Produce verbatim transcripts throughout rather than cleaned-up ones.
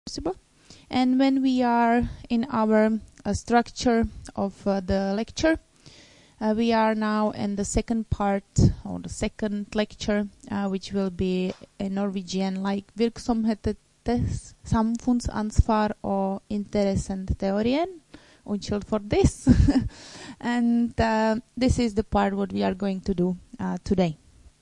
possible. And when we are in our uh, structure of uh, the lecture, uh, we are now in the second part, or the second lecture, uh, which will be in Norwegian, like virksomhetenes samfunnsansvar og interessenteorien. Unnskyld for this. And uh, this is the part what we are going to do uh, today.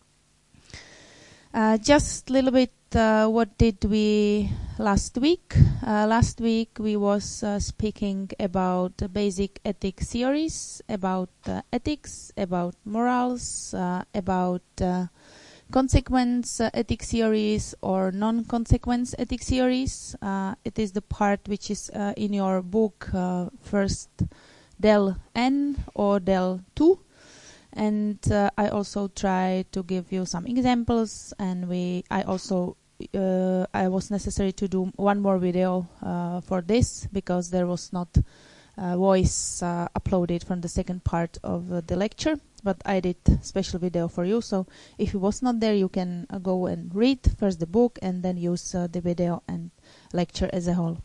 Uh, just a little bit, uh, what did we last week? Uh, last week we was uh, speaking about uh, basic ethics theories, about uh, ethics, about morals, uh, about uh, consequence uh, ethics theories or non-consequence ethics theories. Uh, it is the part which is uh, in your book, uh, first Del N or Del two. And uh, I also try to give you some examples, and we I also uh, I was necessary to do one more video uh, for this because there was not uh, voice uh, uploaded from the second part of uh, the lecture, but I did special video for you. So if it was not there, you can uh, go and read first the book and then use uh, the video and lecture as a whole.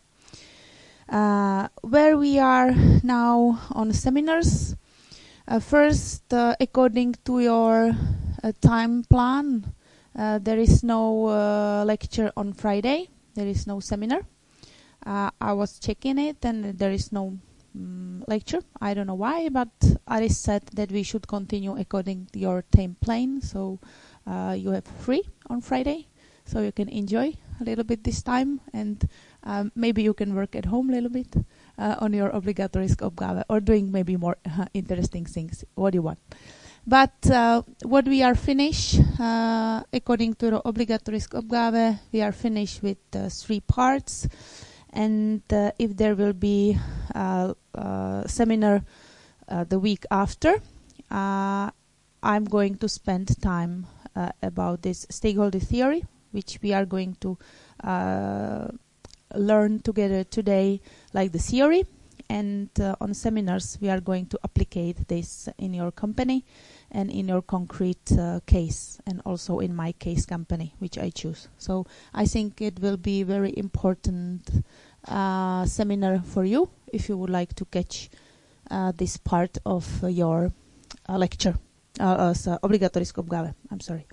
Uh, where we are now on seminars. Uh, first, uh, according to your uh, time plan, uh, there is no uh, lecture on Friday. There is no seminar. Uh, I was checking it, and there is no um, lecture. I don't know why, but Aris said that we should continue according to your time plan. So uh, you have free on Friday, so you can enjoy a little bit this time, and um, maybe you can work at home a little bit. Uh, on your obligatorisk oppgave, or doing maybe more uh, interesting things, what you want. But uh, what we are finished, uh, according to the obligatorisk oppgave, we are finished with uh, three parts. And uh, if there will be a uh, uh, seminar uh, the week after, uh, I'm going to spend time uh, about this stakeholder theory, which we are going to uh, learn together today, like the theory, and uh, on seminars we are going to applicate this in your company and in your concrete uh, case, and also in my case company which I choose. So I think it will be very important uh, seminar for you if you would like to catch uh, this part of uh, your uh, lecture, uh, as uh, obligatorisk oppgave. I'm sorry.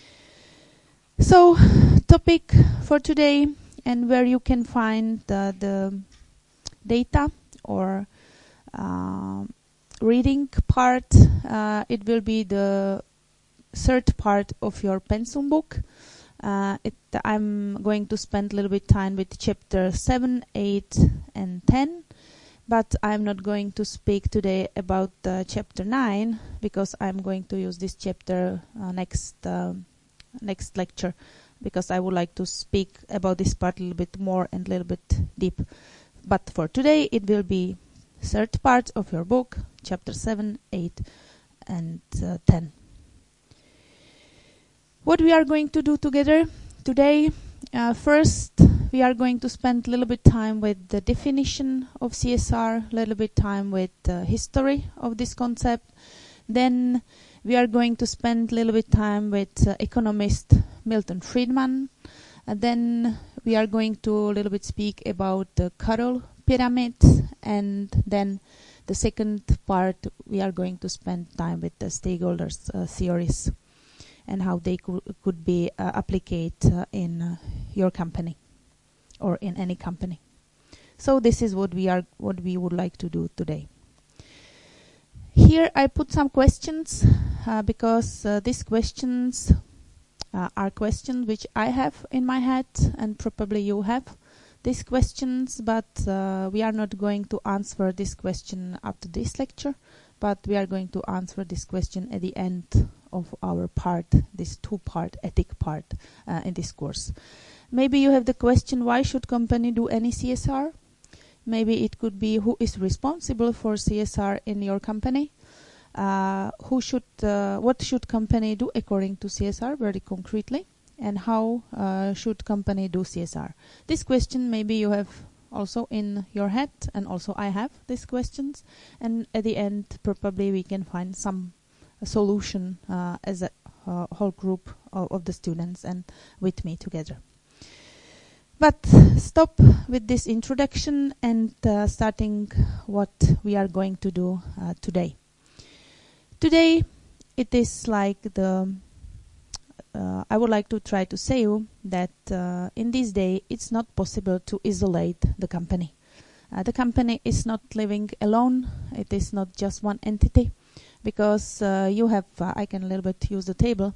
So topic for today, and where you can find uh, the data or uh, reading part. Uh, it will be the third part of your pensum book. Uh, it, I'm going to spend a little bit time with chapter seven, eight and ten, but I'm not going to speak today about uh, chapter nine because I'm going to use this chapter uh, next, uh, next lecture, because I would like to speak about this part a little bit more and a little bit deep. But for today, it will be third part of your book, chapter seven, eight, and uh, ten. What we are going to do together today, uh, first, we are going to spend a little bit time with the definition of C S R, a little bit time with the history of this concept. Then we are going to spend a little bit time with uh, economist Milton Friedman. And then we are going to a little bit speak about the Carroll pyramid. And then the second part, we are going to spend time with the stakeholders uh, theories and how they co could be uh, applied uh, in uh, your company or in any company. So this is what we are, what we would like to do today. Here I put some questions uh, because uh, these questions uh, are questions which I have in my head, and probably you have these questions, but uh, we are not going to answer this question after this lecture, but we are going to answer this question at the end of our part, this two-part ethic part uh, in this course. Maybe you have the question, why should company do any C S R? Maybe it could be, who is responsible for C S R in your company? Uh, who should, uh, what should company do according to C S R very concretely? And how uh, should company do C S R? This question maybe you have also in your head, and also I have these questions. And at the end, probably we can find some a solution uh, as a uh, whole group of, of the students and with me together. But stop with this introduction and uh, starting what we are going to do uh, today. Today it is like the uh, I would like to try to say you that uh, in this day it's not possible to isolate the company. Uh, the company is not living alone. It is not just one entity, because uh, you have uh, I can a little bit use the table.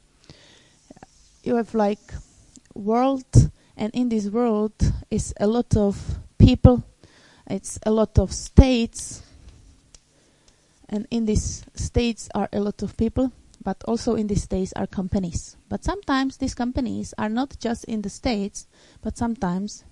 You have like world, and in this world is a lot of people. It's a lot of states, and in these states are a lot of people, but also in these states are companies. But sometimes these companies are not just in the states, but sometimes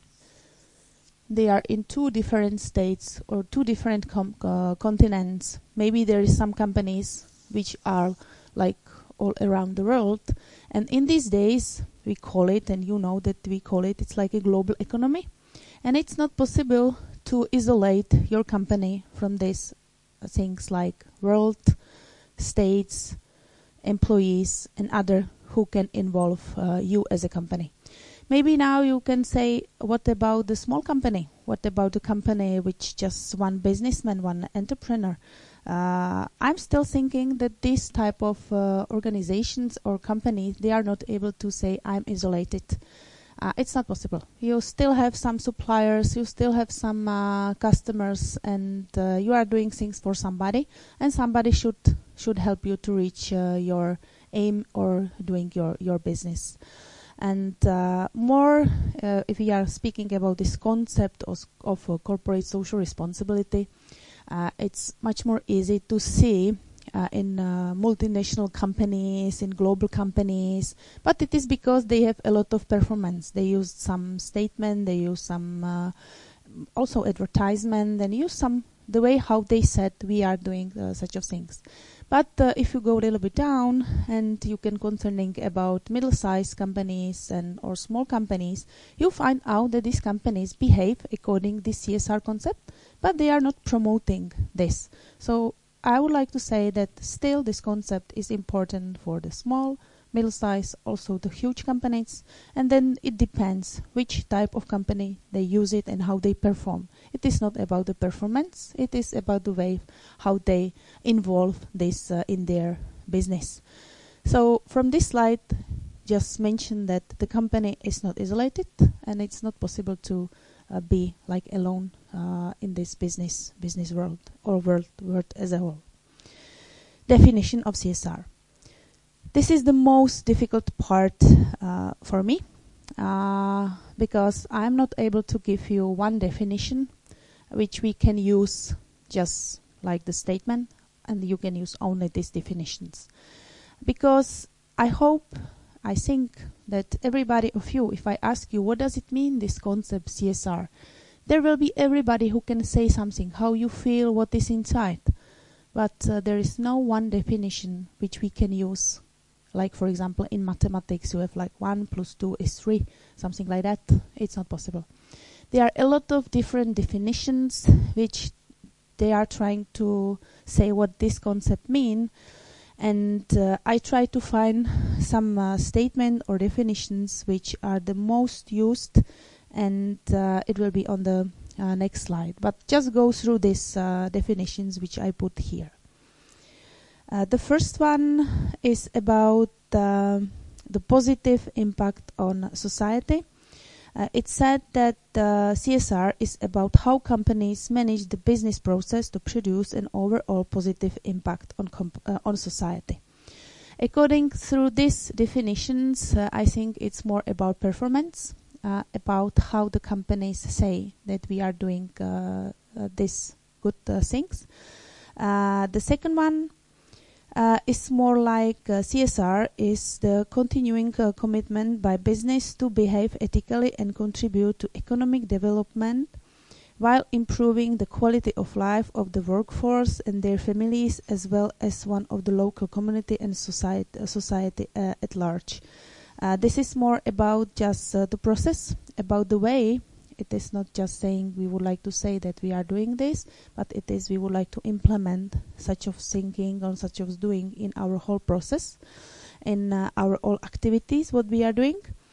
they are in two different states or two different com- uh, continents. Maybe there is some companies which are like all around the world, and in these days we call it, and you know that we call it, it's like a global economy, and it's not possible to isolate your company from these uh, things like world, states, employees, and other who can involve uh, you as a company. Maybe now you can say, what about the small company? What about the company which just one businessman, one entrepreneur? Uh, I'm still thinking that this type of uh, organizations or companies, they are not able to say, I'm isolated. Uh, it's not possible. You still have some suppliers, you still have some uh, customers, and uh, you are doing things for somebody, and somebody should should help you to reach uh, your aim or doing your, your business. And uh, more, uh, if we are speaking about this concept of, of uh, corporate social responsibility, uh, it's much more easy to see uh, in uh, multinational companies, in global companies, but it is because they have a lot of performance. They use some statement, they use some uh, also advertisement, and use some the way how they said we are doing uh, such of things. But uh, if you go a little bit down and you can concerning about middle-sized companies and or small companies, you find out that these companies behave according to the C S R concept, but they are not promoting this. So I would like to say that still this concept is important for the small, middle-sized, also the huge companies, and then it depends which type of company they use it and how they perform. It is not about the performance, it is about the way how they involve this uh, in their business. So from this slide, just mention that the company is not isolated, and it's not possible to uh, be like alone uh, in this business business world or world world as a whole. Definition of C S R. This is the most difficult part uh, for me uh, because I'm not able to give you one definition which we can use just like the statement, and you can use only these definitions. Because I hope, I think that everybody of you, if I ask you what does it mean, this concept C S R, there will be everybody who can say something, how you feel, what is inside. But uh, there is no one definition which we can use. Like, for example, in mathematics, you have like one plus two is three, something like that. It's not possible. There are a lot of different definitions which they are trying to say what this concept mean. And uh, I try to find some uh, statement or definitions which are the most used, and uh, it will be on the uh, next slide. But just go through these uh, definitions which I put here. Uh, the first one is about uh, the positive impact on society. Uh, it said that uh, C S R is about how companies manage the business process to produce an overall positive impact on comp- uh, on society. According through these definitions, uh, I think it's more about performance, uh, about how the companies say that we are doing uh, uh, these good uh, things. Uh, the second one Uh, is more like uh, C S R is the continuing uh, commitment by business to behave ethically and contribute to economic development while improving the quality of life of the workforce and their families, as well as one of the local community and society, uh, society uh, at large. Uh, this is more about just uh, the process, about the way. It is not just saying we would like to say that we are doing this, but it is we would like to implement such of thinking or such of doing in our whole process, in uh, our all activities, what we are doing.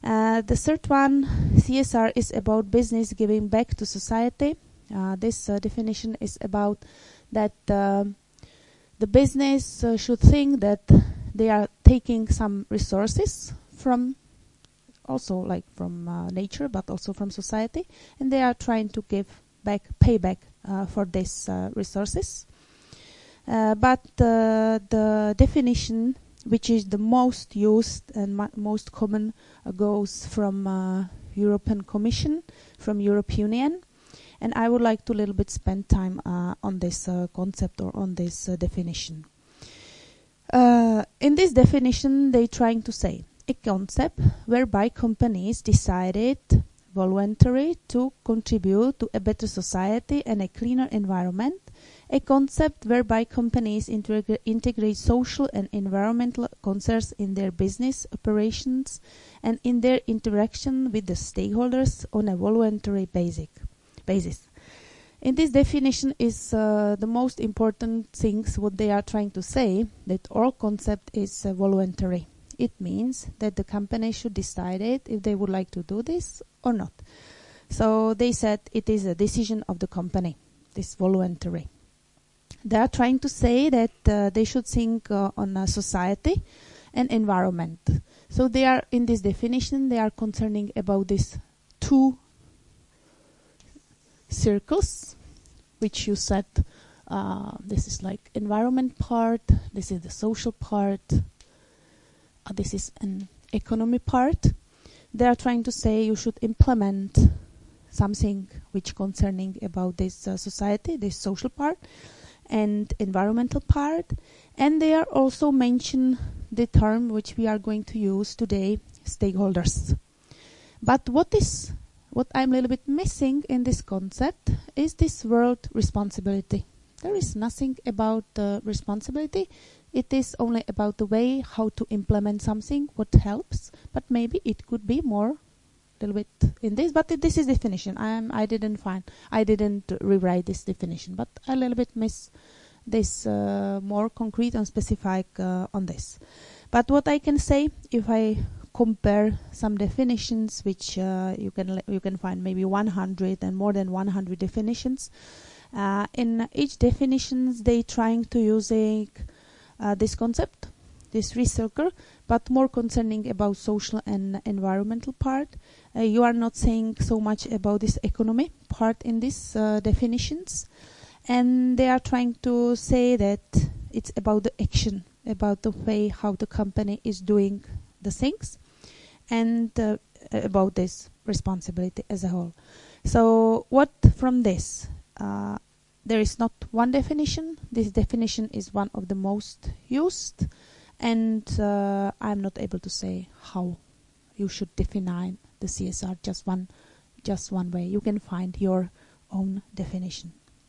Uh, the third one, C S R is about business giving back to society. Uh, this uh, definition is about that uh, the business uh, should think that they are taking some resources from also like from uh, nature, but also from society, and they are trying to give back, pay back uh, for these uh, resources. Uh, but uh, the definition, which is the most used and mo most common, uh, goes from uh, European Commission, from European Union, and I would like to a little bit spend time uh, on this uh, concept or on this uh, definition. Uh, in this definition, they're trying to say a concept whereby companies decided voluntarily to contribute to a better society and a cleaner environment, a concept whereby companies integra integrate social and environmental concerns in their business operations and in their interaction with the stakeholders on a voluntary basic basis. In this definition is uh, the most important things what they are trying to say, that all concept is uh, voluntary. It means that the company should decide it if they would like to do this or not. So they said it is a decision of the company, this voluntary. They are trying to say that uh, they should think uh, on uh, society and environment. So they are, in this definition, they are concerning about these two circles, which you said, uh, this is like environment part, this is the social part, Uh, this is an economy part. They are trying to say you should implement something which concerning about this uh, society, this social part, and environmental part. And they are also mention the term which we are going to use today, stakeholders. But what is what I'm a little bit missing in this concept is this word responsibility. There is nothing about the responsibility. It is only about the way how to implement something, what helps, but maybe it could be more, a little bit in this, but it, this is definition. I am, I didn't find, I didn't rewrite this definition, but I a little bit miss this uh, more concrete and specific uh, on this. But what I can say, if I compare some definitions, which uh, you can you can find maybe one hundred and more than one hundred definitions, uh, in each definitions they trying to using Uh, this concept, this recircle, but more concerning about social and environmental part. Uh, you are not saying so much about this economy part in these uh, definitions, and they are trying to say that it's about the action, about the way how the company is doing the things, and uh, about this responsibility as a whole. So what from this? Uh, There is not one definition. This definition is one of the most used, and uh, I'm not able to say how you should define the C S R just one, just one way. You can find your own definition.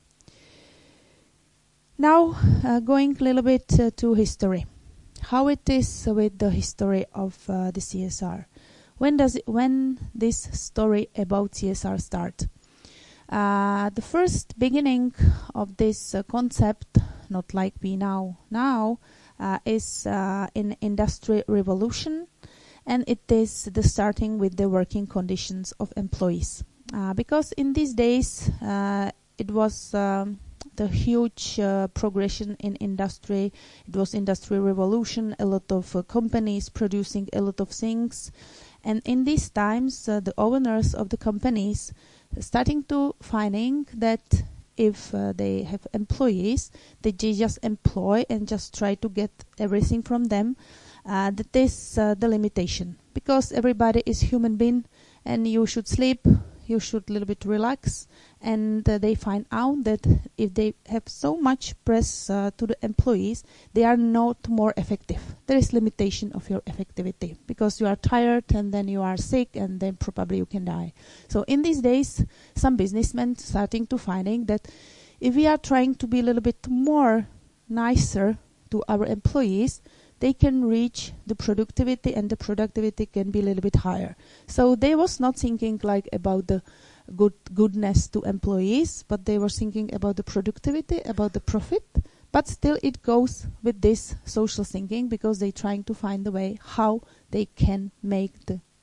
Now, uh, going a little bit uh, to history, how it is with the history of uh, the C S R. When does it, when this story about C S R start? Uh, the first beginning of this uh, concept, not like we now now, uh, is uh, in Industrial Revolution, and it is the starting with the working conditions of employees. Uh, because in these days, uh, it was um, the huge uh, progression in industry. It was Industrial Revolution, a lot of uh, companies producing a lot of things, and in these times, uh, the owners of the companies starting to finding that if uh, they have employees, they just employ and just try to get everything from them. Uh, that is uh, the limitation, because everybody is human being, and you should sleep, you should a little bit relax, and uh, they find out that if they have so much press uh, to the employees, they are not more effective. There is limitation of your effectivity, because you are tired, and then you are sick, and then probably you can die. So in these days, some businessmen starting to finding that if we are trying to be a little bit more nicer to our employees, they can reach the productivity, and the productivity can be a little bit higher. So they was not thinking like about the good goodness to employees, but they were thinking about the productivity, about the profit. But still it goes with this social thinking, because they're trying to find a way how they can make the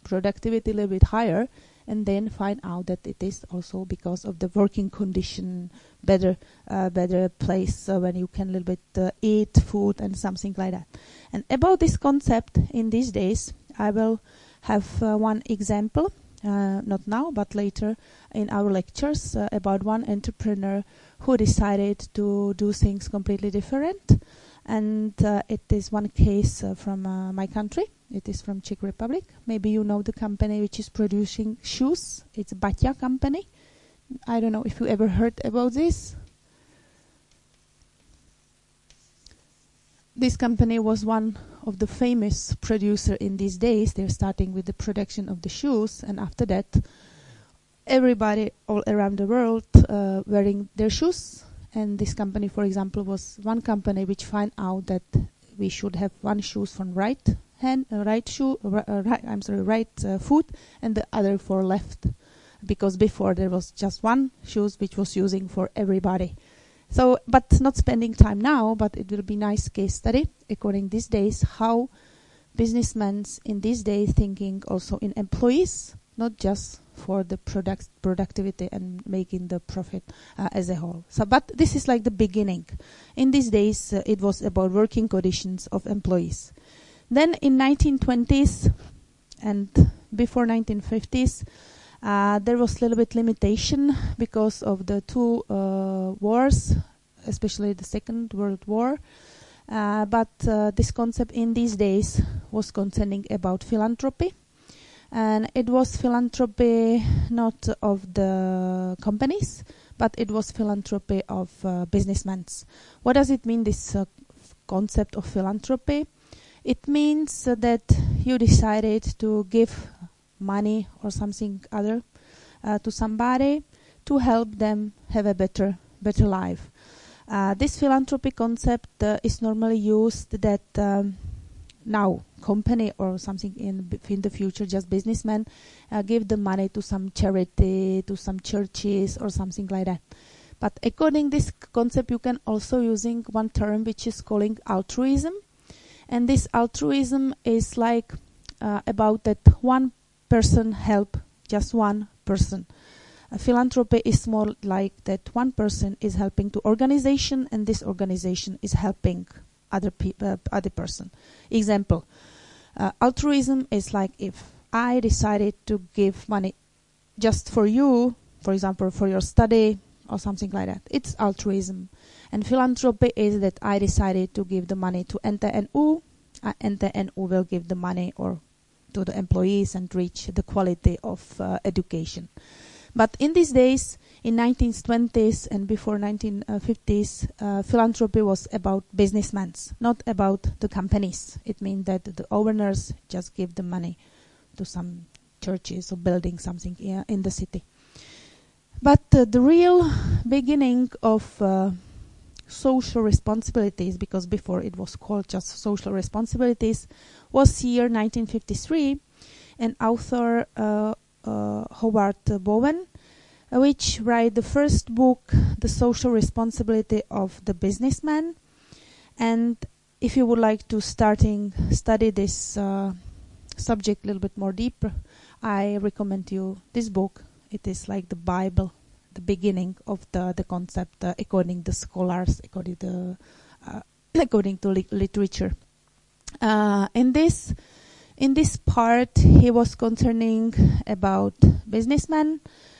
productivity a little bit higher, and then find out that it is also because of the working condition, better uh, better place uh, when you can a little bit uh, eat food and something like that. And about this concept in these days, I will have uh, one example, uh, not now but later in our lectures, uh, about one entrepreneur who decided to do things completely different. And uh, it is one case uh, from uh, my country. It is from Czech Republic. Maybe you know the company which is producing shoes. It's Baťa company. I don't know if you ever heard about this. This company was one of the famous producer in these days. They're starting with the production of the shoes, and after that, everybody all around the world uh, wearing their shoes. And this company, for example, was one company which found out that we should have one shoes from right hand, uh, right shoe, uh, right. I'm sorry, right uh, foot, and the other for left, because before there was just one shoes which was using for everybody. So, but not spending time now, but it will be nice case study according these days how businessmen in these days thinking also in employees, not just for the product productivity and making the profit uh, as a whole. So, but this is like the beginning. In these days, uh, it was about working conditions of employees. Then in nineteen twenties and before nineteen fifties, uh, there was a little bit limitation because of the two uh, wars, especially the Second World War. Uh, but uh, this concept in these days was concerning about philanthropy. And it was philanthropy not of the companies, but it was philanthropy of uh, businessmen. What does it mean, this uh, f- concept of philanthropy? It means uh, that you decided to give money or something other uh, to somebody to help them have a better better life. Uh, this philanthropy concept uh, is normally used that um, now company or something in in the future, just businessmen uh, give the money to some charity, to some churches or something like that. But according this c- concept, you can also using one term which is calling altruism, and this altruism is like uh, about that one person help just one person. Uh, philanthropy is more like that one person is helping to organization, and this organization is helping other people, uh, other person. Example, uh, altruism is like if I decided to give money just for you, for example, for your study or something like that. It's altruism. And philanthropy is that I decided to give the money to N T N U, uh, N T N U will give the money or to the employees and reach the quality of uh, education. But in these days, in nineteen twenties and before nineteen fifties, uh, philanthropy was about businessmen, not about the companies. It means that the owners just give the money to some churches or building something uh, in the city. But uh, the real beginning of uh, social responsibilities, because before it was called just social responsibilities, was year nineteen fifty-three, and author uh, uh, Howard Bowen, uh, which write the first book, The Social Responsibility of the Businessman. And if you would like to starting study this uh, subject a little bit more deeper, I recommend you this book. It is like the Bible, the beginning of the, the concept uh, according to scholars, according to uh, according to li- literature. Uh, in this in this part, he was concerning about businessmen,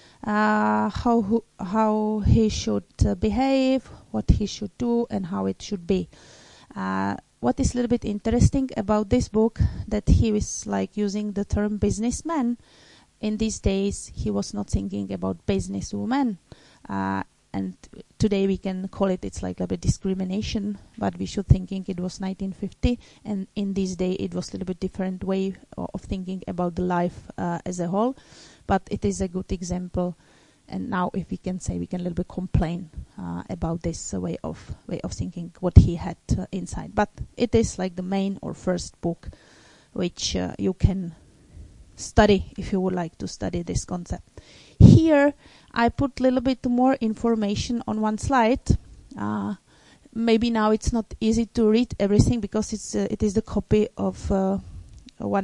uh, how who, how he should uh, behave, what he should do, and how it should be. Uh, what is a little bit interesting about this book, that he was like using the term businessman. In these days, he was not thinking about businesswoman, uh, and today we can call it, it's like a bit discrimination, but we should thinking it was nineteen fifty, and in this day it was a little bit different way of thinking about the life uh, as a whole, but it is a good example. And now, if we can say, we can a little bit complain uh, about this uh, way of way of thinking, what he had uh, inside. But it is like the main or first book which uh, you can study if you would like to study this concept. Here I put a little bit more information on one slide. Uh, maybe now it's not easy to read everything because it's uh, it is the copy of uh, one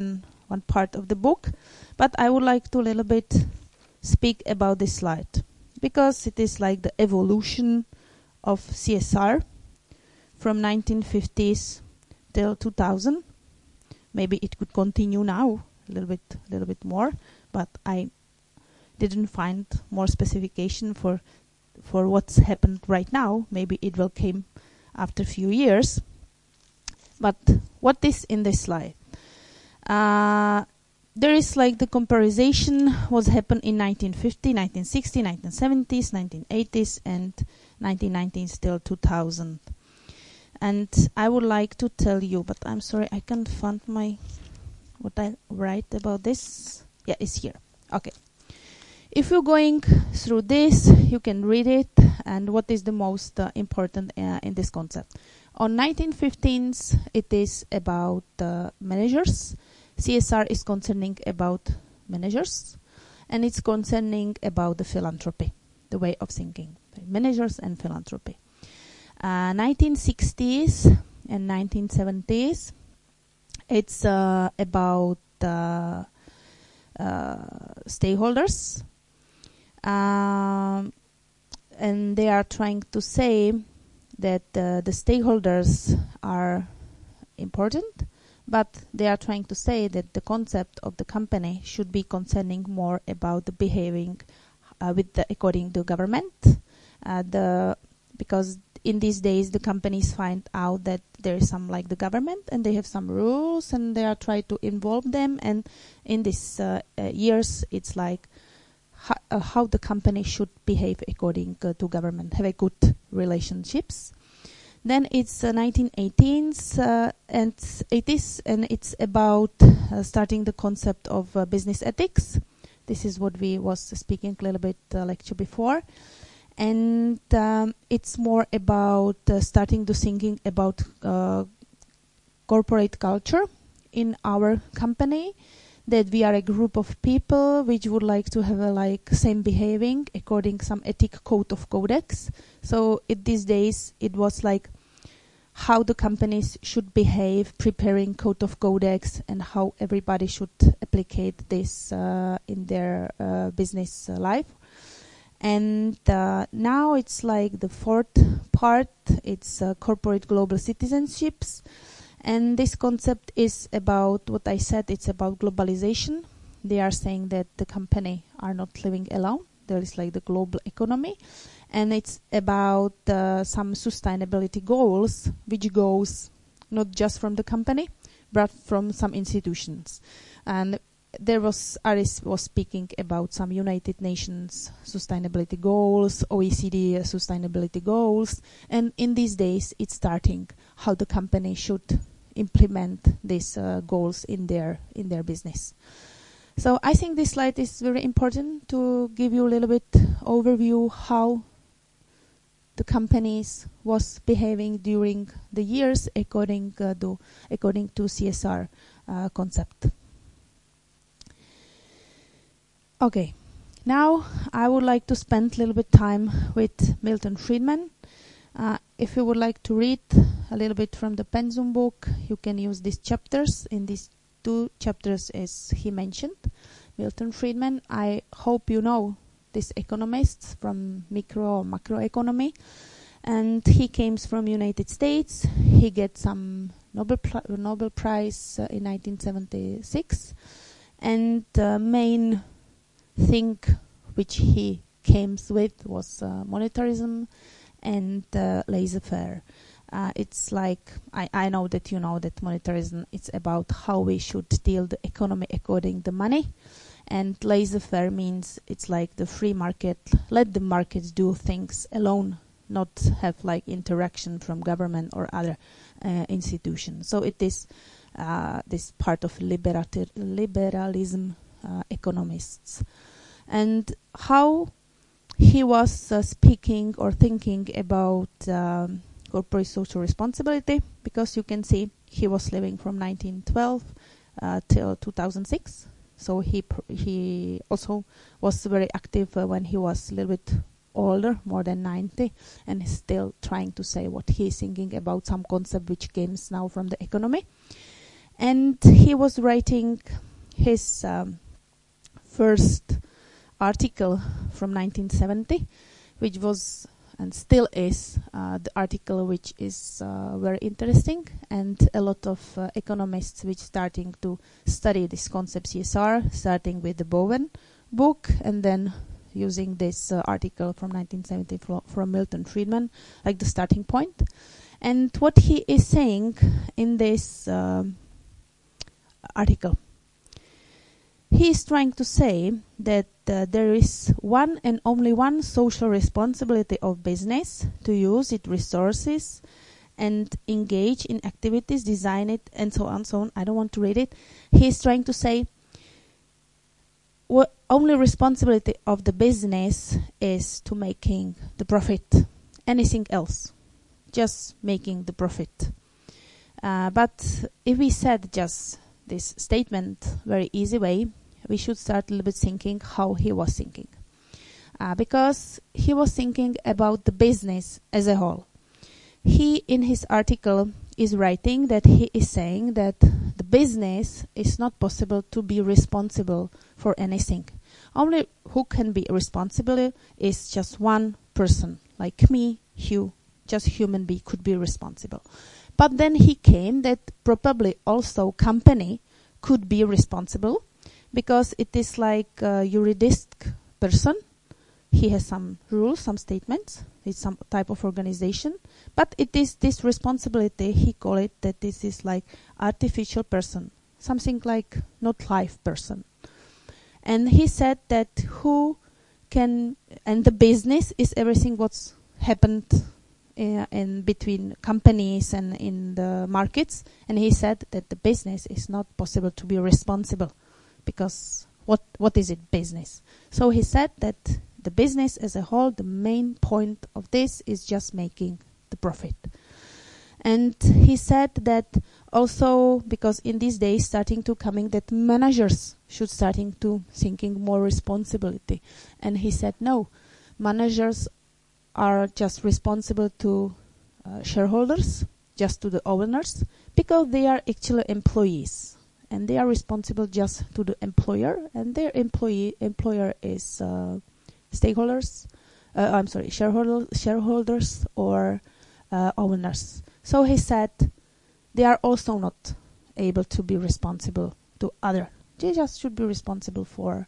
one part of the book, but I would like to a little bit speak about this slide because it is like the evolution of C S R from nineteen fifties till two thousand. Maybe it could continue now a little bit, a little bit more, but I didn't find more specification for for what's happened right now. Maybe it will come after a few years. But what is in this slide? Uh, there is like the comparison was happened in nineteen fifty, nineteen sixty, nineteen seventies, nineteen eighties, and nineteen nineties till two thousand. And I would like to tell you, but I'm sorry, I can't find my what I write about this. Yeah, it's here. Okay. If you're going through this, you can read it. And what is the most uh, important uh, in this concept? On nineteen fifteens, it is about uh, managers. C S R is concerning about managers, and it's concerning about the philanthropy, the way of thinking, managers and philanthropy. Uh, nineteen sixties and nineteen seventies, it's uh, about uh, uh, stakeholders, um, and they are trying to say that uh, the stakeholders are important, but they are trying to say that the concept of the company should be concerning more about the behaving uh, with the according to government, uh, the because in these days the companies find out that there is some like the government and they have some rules and they are trying to involve them, and in these uh, uh, years it's like ho uh, how the company should behave according uh, to government, have a good relationships. Then it's uh, nineteen eighteens uh, and eighties, and it's about uh, starting the concept of uh, business ethics. This is what we was speaking a little bit uh, lecture before. And um, it's more about uh, starting to thinking about uh, corporate culture in our company, that we are a group of people which would like to have a like same behaving according some ethic code of codex. So it, these days it was like how the companies should behave, preparing code of codex, and how everybody should applicate this uh, in their uh, business uh, life. And uh, now it's like the fourth part, it's uh, corporate global citizenships. And this concept is about what I said, it's about globalization. They are saying that the company are not living alone. There is like the global economy. And it's about uh, some sustainability goals, which goes not just from the company, but from some institutions. And there was, Aris was speaking about some United Nations sustainability goals, O E C D sustainability goals, and in these days it's starting how the company should implement these uh, goals in their in their business. So I think this slide is very important to give you a little bit overview how the companies was behaving during the years according uh, to according to C S R uh, concept. Okay, now I would like to spend a little bit time with Milton Friedman. Uh, if you would like to read a little bit from the Pensum book, you can use these chapters. In these two chapters, as he mentioned, Milton Friedman, I hope you know this economist from micro or macroeconomy, and he came from United States. He get some Nobel Nobel Prize uh, in nineteen seventy-six, and the main thing which he came with was uh, monetarism and uh, laissez-faire. Uh, it's like, I, I know that you know that monetarism, it's about how we should deal the economy according to money, and laissez-faire means it's like the free market, let the markets do things alone, not have like interaction from government or other uh, institutions. So it is uh, this part of liberalism uh, economists. And how he was uh, speaking or thinking about um, corporate social responsibility, because you can see he was living from nineteen twelve uh, till two thousand six. So he pr he also was very active uh, when he was a little bit older, more than ninety, and is still trying to say what he is thinking about some concept which comes now from the economy. And he was writing his um, first article from nineteen seventy, which was and still is uh, the article which is uh, very interesting, and a lot of uh, economists which starting to study this concept C S R, starting with the Bowen book and then using this uh, article from nineteen seventy fro from Milton Friedman like the starting point. And what he is saying in this um, article, he is trying to say that uh, there is one and only one social responsibility of business to use its resources and engage in activities, design it, and so on, so on. I don't want to read it. He is trying to say what only responsibility of the business is to making the profit. Anything else, just making the profit. Uh, but if we said just this statement very easy way, we should start a little bit thinking how he was thinking. Uh, because he was thinking about the business as a whole. He, in his article, is writing that he is saying that the business is not possible to be responsible for anything. Only who can be responsible is just one person, like me, you, just human being could be responsible. But then he came that probably also company could be responsible, because it is like a juridic person. He has some rules, some statements. It's some type of organization. But it is this responsibility, he call it, that this is like artificial person. Something like not live person. And he said that who can, and the business is everything what's happened uh, in between companies and in the markets. And he said that the business is not possible to be responsible. Because what what is it, business? So he said that the business as a whole, the main point of this is just making the profit. And he said that also because in these days starting to coming that managers should starting to thinking more responsibility. And he said no, managers are just responsible to uh, shareholders, just to the owners, because they are actually employees. And they are responsible just to the employer, and their employee employer is uh, stakeholders. Uh, I'm sorry, shareholder, shareholders or uh, owners. So he said they are also not able to be responsible to other. They just should be responsible for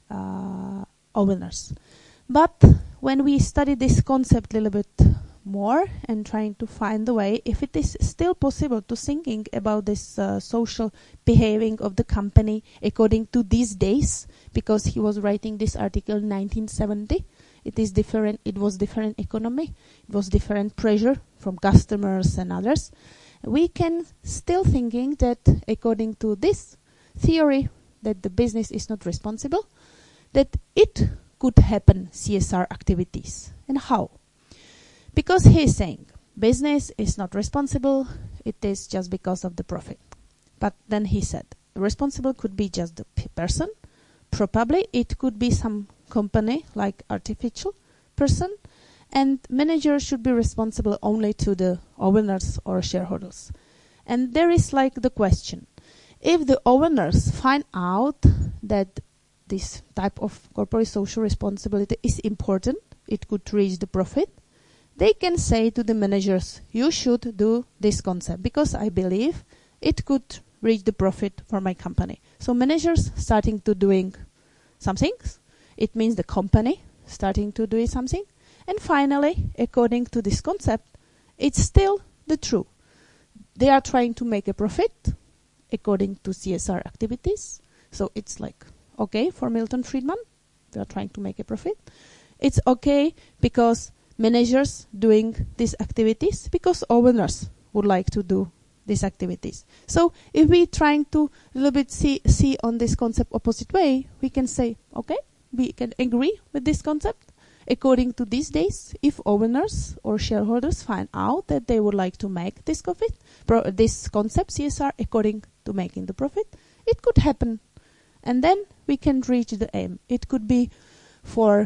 uh, owners. But when we study this concept a little bit more and trying to find the way if it is still possible to thinking about this uh, social behaving of the company according to these days, because he was writing this article in nineteen seventy. It is different. It was different economy. It was different pressure from customers and others. We can still thinking that according to this theory that the business is not responsible, that it could happen C S R activities. And how? Because he is saying business is not responsible, it is just because of the profit. But then he said responsible could be just the p person, probably it could be some company like artificial person, and managers should be responsible only to the owners or shareholders. And there is like the question, if the owners find out that this type of corporate social responsibility is important, it could reach the profit, they can say to the managers, you should do this concept because I believe it could reach the profit for my company. So managers starting to doing some things. It means the company starting to do something. And finally, according to this concept, it's still the true. They are trying to make a profit according to C S R activities. So it's like, okay, for Milton Friedman, they are trying to make a profit. It's okay because managers doing these activities, because owners would like to do these activities. So if we trying to a little bit see, see on this concept opposite way, we can say, okay, we can agree with this concept. According to these days, if owners or shareholders find out that they would like to make this profit, pro this concept C S R according to making the profit, it could happen. And then we can reach the aim. It could be for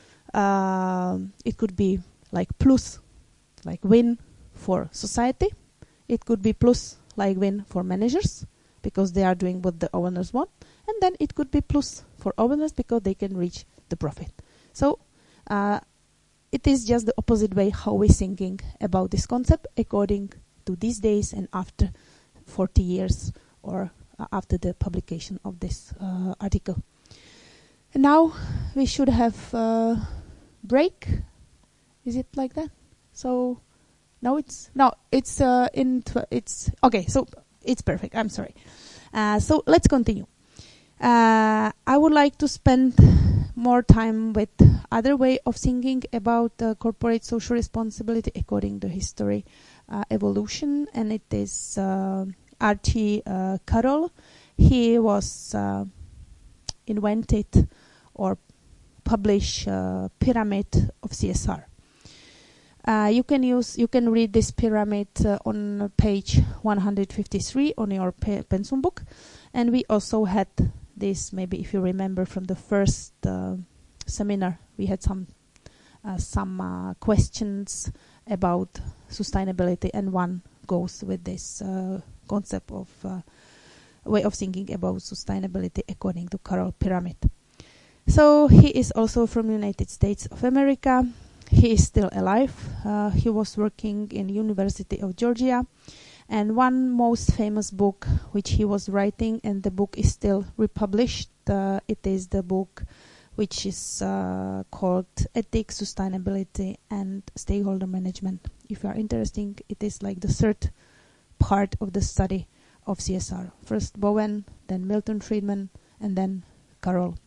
Um, it could be like plus, like win for society. It could be plus, like win for managers, because they are doing what the owners want. and then it could be plus for owners because they can reach the profit. So uh, it is just the opposite way how we're thinking about this concept according to these days and after forty years or uh, after the publication of this uh, article. And now we should have a break. Is it like that? So now it's no, it's uh, in tw- it's okay. So it's perfect. I'm sorry. Uh, so let's continue. Uh, I would like to spend more time with other way of thinking about uh, corporate social responsibility according to history uh, evolution, and it is uh, Archie uh, Carroll. He was uh, invented or published uh, pyramid of C S R. Uh, you can use, you can read this pyramid uh, on page one hundred fifty-three on your pe- Pensum book, and we also had this. Maybe if you remember from the first uh, seminar, we had some uh, some uh, questions about sustainability, and one goes with this uh, concept of uh, way of thinking about sustainability according to Carroll pyramid. So he is also from United States of America. He is still alive. Uh, he was working in University of Georgia, and one most famous book which he was writing, and the book is still republished. Uh, it is the book which is uh, called Ethics, Sustainability, and Stakeholder Management. If you are interested, it is like the third part of the study of C S R. First Bowen, then Milton Friedman, and then Carroll.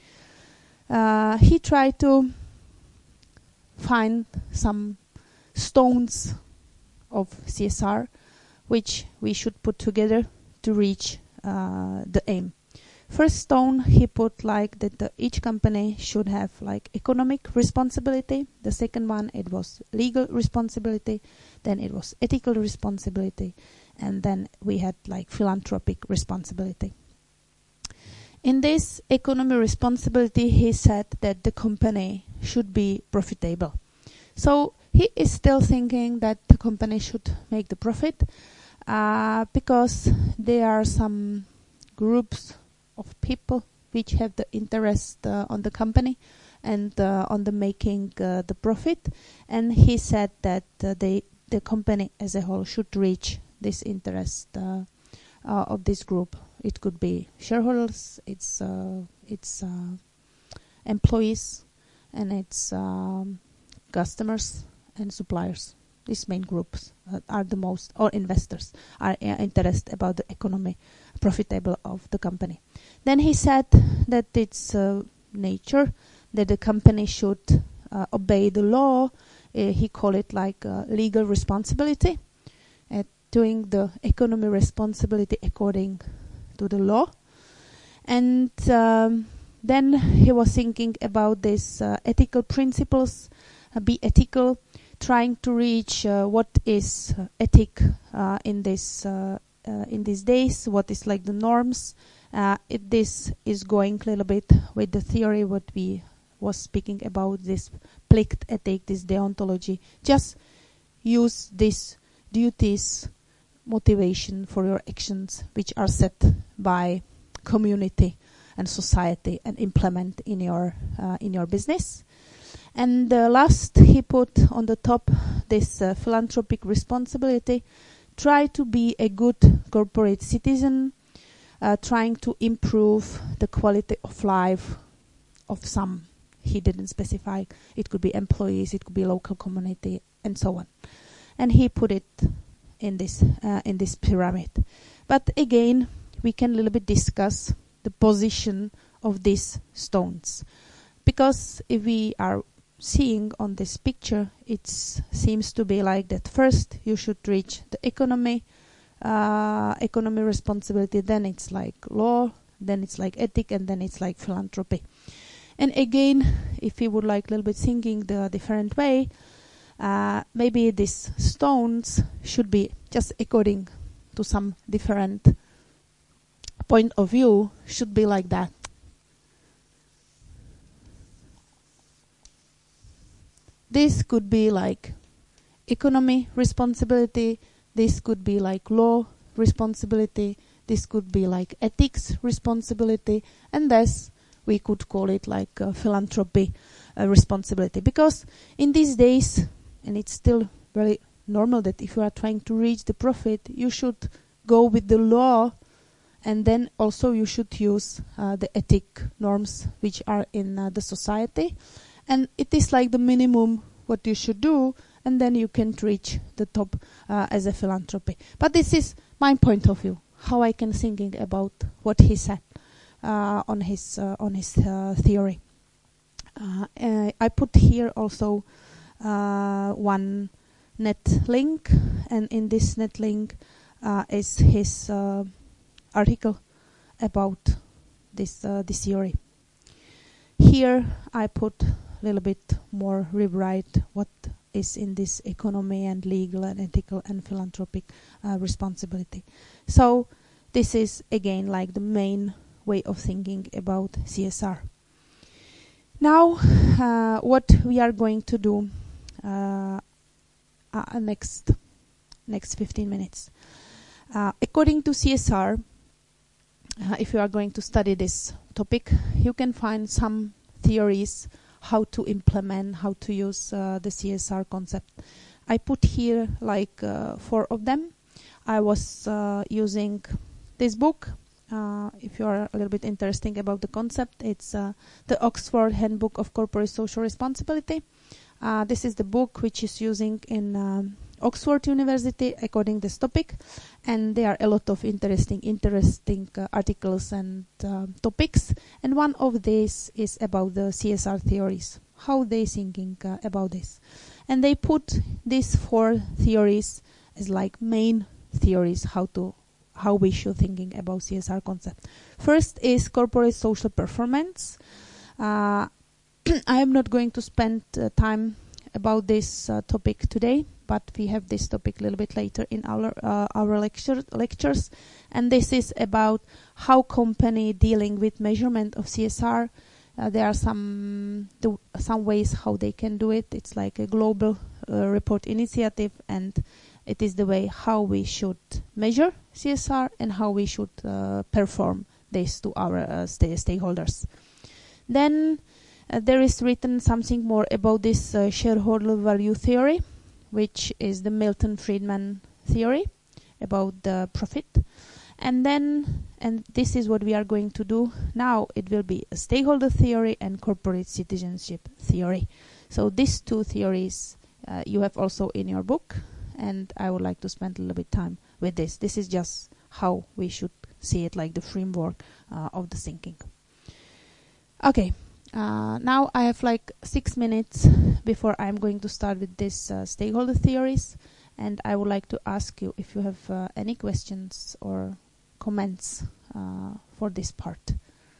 Uh, he tried to find some stones of C S R which we should put together to reach uh, the aim. First stone he put like that the, each company should have like economic responsibility. The second one, it was legal responsibility. Then it was ethical responsibility, and then we had like philanthropic responsibility. In this economic responsibility, he said that the company should be profitable. So he is still thinking that the company should make the profit uh, because there are some groups of people which have the interest uh, on the company and uh, on the making uh, the profit. And he said that uh, they, the company as a whole should reach this interest uh, uh, of this group. It could be shareholders, it's uh, it's uh, employees, and it's um, customers and suppliers. These main groups uh, are the most, or investors are uh, interested about the economy profitable of the company. Then he said that it's uh, nature that the company should uh, obey the law. Uh, he called it like uh, legal responsibility, uh, doing the economy responsibility according to the law. And um, then he was thinking about these uh, ethical principles, uh, be ethical, trying to reach uh, what is uh, ethic uh, in this uh, uh, in these days, what is like the norms. Uh, it, this is going a little bit with the theory what we was speaking about, this plicht ethic, this deontology. Just use these duties, motivation for your actions which are set by community and society and implement in your uh, in your business. And uh, last he put on the top this uh, philanthropic responsibility. Try to be a good corporate citizen, uh, trying to improve the quality of life of some. He didn't specify. It could be employees, it could be local community, and so on. And he put it in this uh, in this pyramid. But again, we can a little bit discuss the position of these stones, because if we are seeing on this picture, it seems to be like that. First, you should reach the economy, uh, economy responsibility. Then it's like law. Then it's like ethic, and then it's like philanthropy. And again, if we would like a little bit thinking the different way, uh, maybe these stones should be just according to some different point of view, should be like that. This could be like economy responsibility. This could be like law responsibility. This could be like ethics, responsibility, and thus we could call it like uh, philanthropy uh, responsibility. Because in these days, and it's still very normal that if you are trying to reach the profit, you should go with the law, and then also you should use uh, the ethic norms which are in uh, the society. And it is like the minimum what you should do, and then you can reach the top uh, as a philanthropy. But this is my point of view, how I can thinking about what he said uh, on his uh, on his uh, theory. Uh, uh, I put here also uh, one net link, and in this net link uh, is his uh, article about this uh, this theory. Here I put a little bit more rewrite what is in this economy and legal and ethical and philanthropic uh, responsibility. So this is again like the main way of thinking about C S R. Now uh, what we are going to do uh, uh, next next fifteen minutes. Uh, according to C S R, uh, if you are going to study this topic, you can find some theories how to implement, how to use uh, the C S R concept. I put here like uh, four of them. I was uh, using this book. Uh, if you are a little bit interested about the concept, it's uh, the Oxford Handbook of Corporate Social Responsibility. Uh, this is the book which is using in um, Oxford University according to this topic, and there are a lot of interesting interesting uh, articles and uh, topics, and one of these is about the C S R theories, how they thinking uh, about this. And they put these four theories as like main theories how to how we should thinking about C S R concept. First is corporate social performance. uh, I am not going to spend uh, time about this uh, topic today, but we have this topic a little bit later in our uh, our lecture, lectures, and this is about how company dealing with measurement of C S R. Uh, there are some do, some ways how they can do it. It's like a global uh, report initiative, and it is the way how we should measure C S R and how we should uh, perform this to our uh, st- stakeholders. Then uh, there is written something more about this uh, shareholder value theory, which is the Milton Friedman theory about the profit. And then, and this is what we are going to do now, it will be a stakeholder theory and corporate citizenship theory. So these two theories uh, you have also in your book, and I would like to spend a little bit time with this. This is just how we should see it, like the framework uh, of the thinking. Okay. Uh, now I have like six minutes before I'm going to start with this uh, stakeholder theories, and I would like to ask you if you have uh, any questions or comments uh, for this part.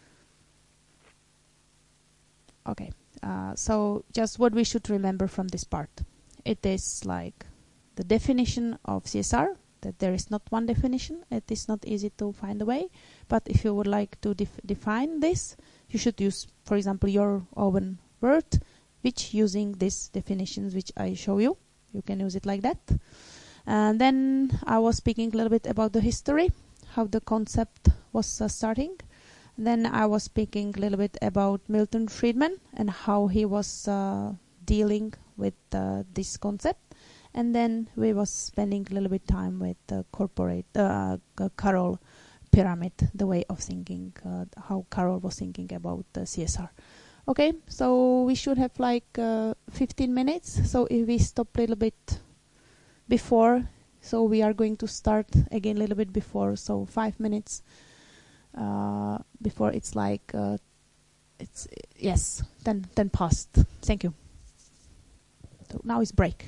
Okay, uh, so just what we should remember from this part. It is like the definition of C S R, that there is not one definition. It is not easy to find a way, but if you would like to def define this, you should use, for example, your own word, which using these definitions which I show you. You can use it like that. And then I was speaking a little bit about the history, how the concept was uh, starting. Then I was speaking a little bit about Milton Friedman and how he was uh, dealing with uh, this concept. And then we was spending a little bit time with the corporate uh, Carroll pyramid, the way of thinking, uh, how Carroll was thinking about the C S R. Okay, so we should have like uh, fifteen minutes. So if we stop a little bit before, so we are going to start again a little bit before, so five minutes uh, before it's like, uh, it's yes, ten, ten past. Thank you. So now it's break.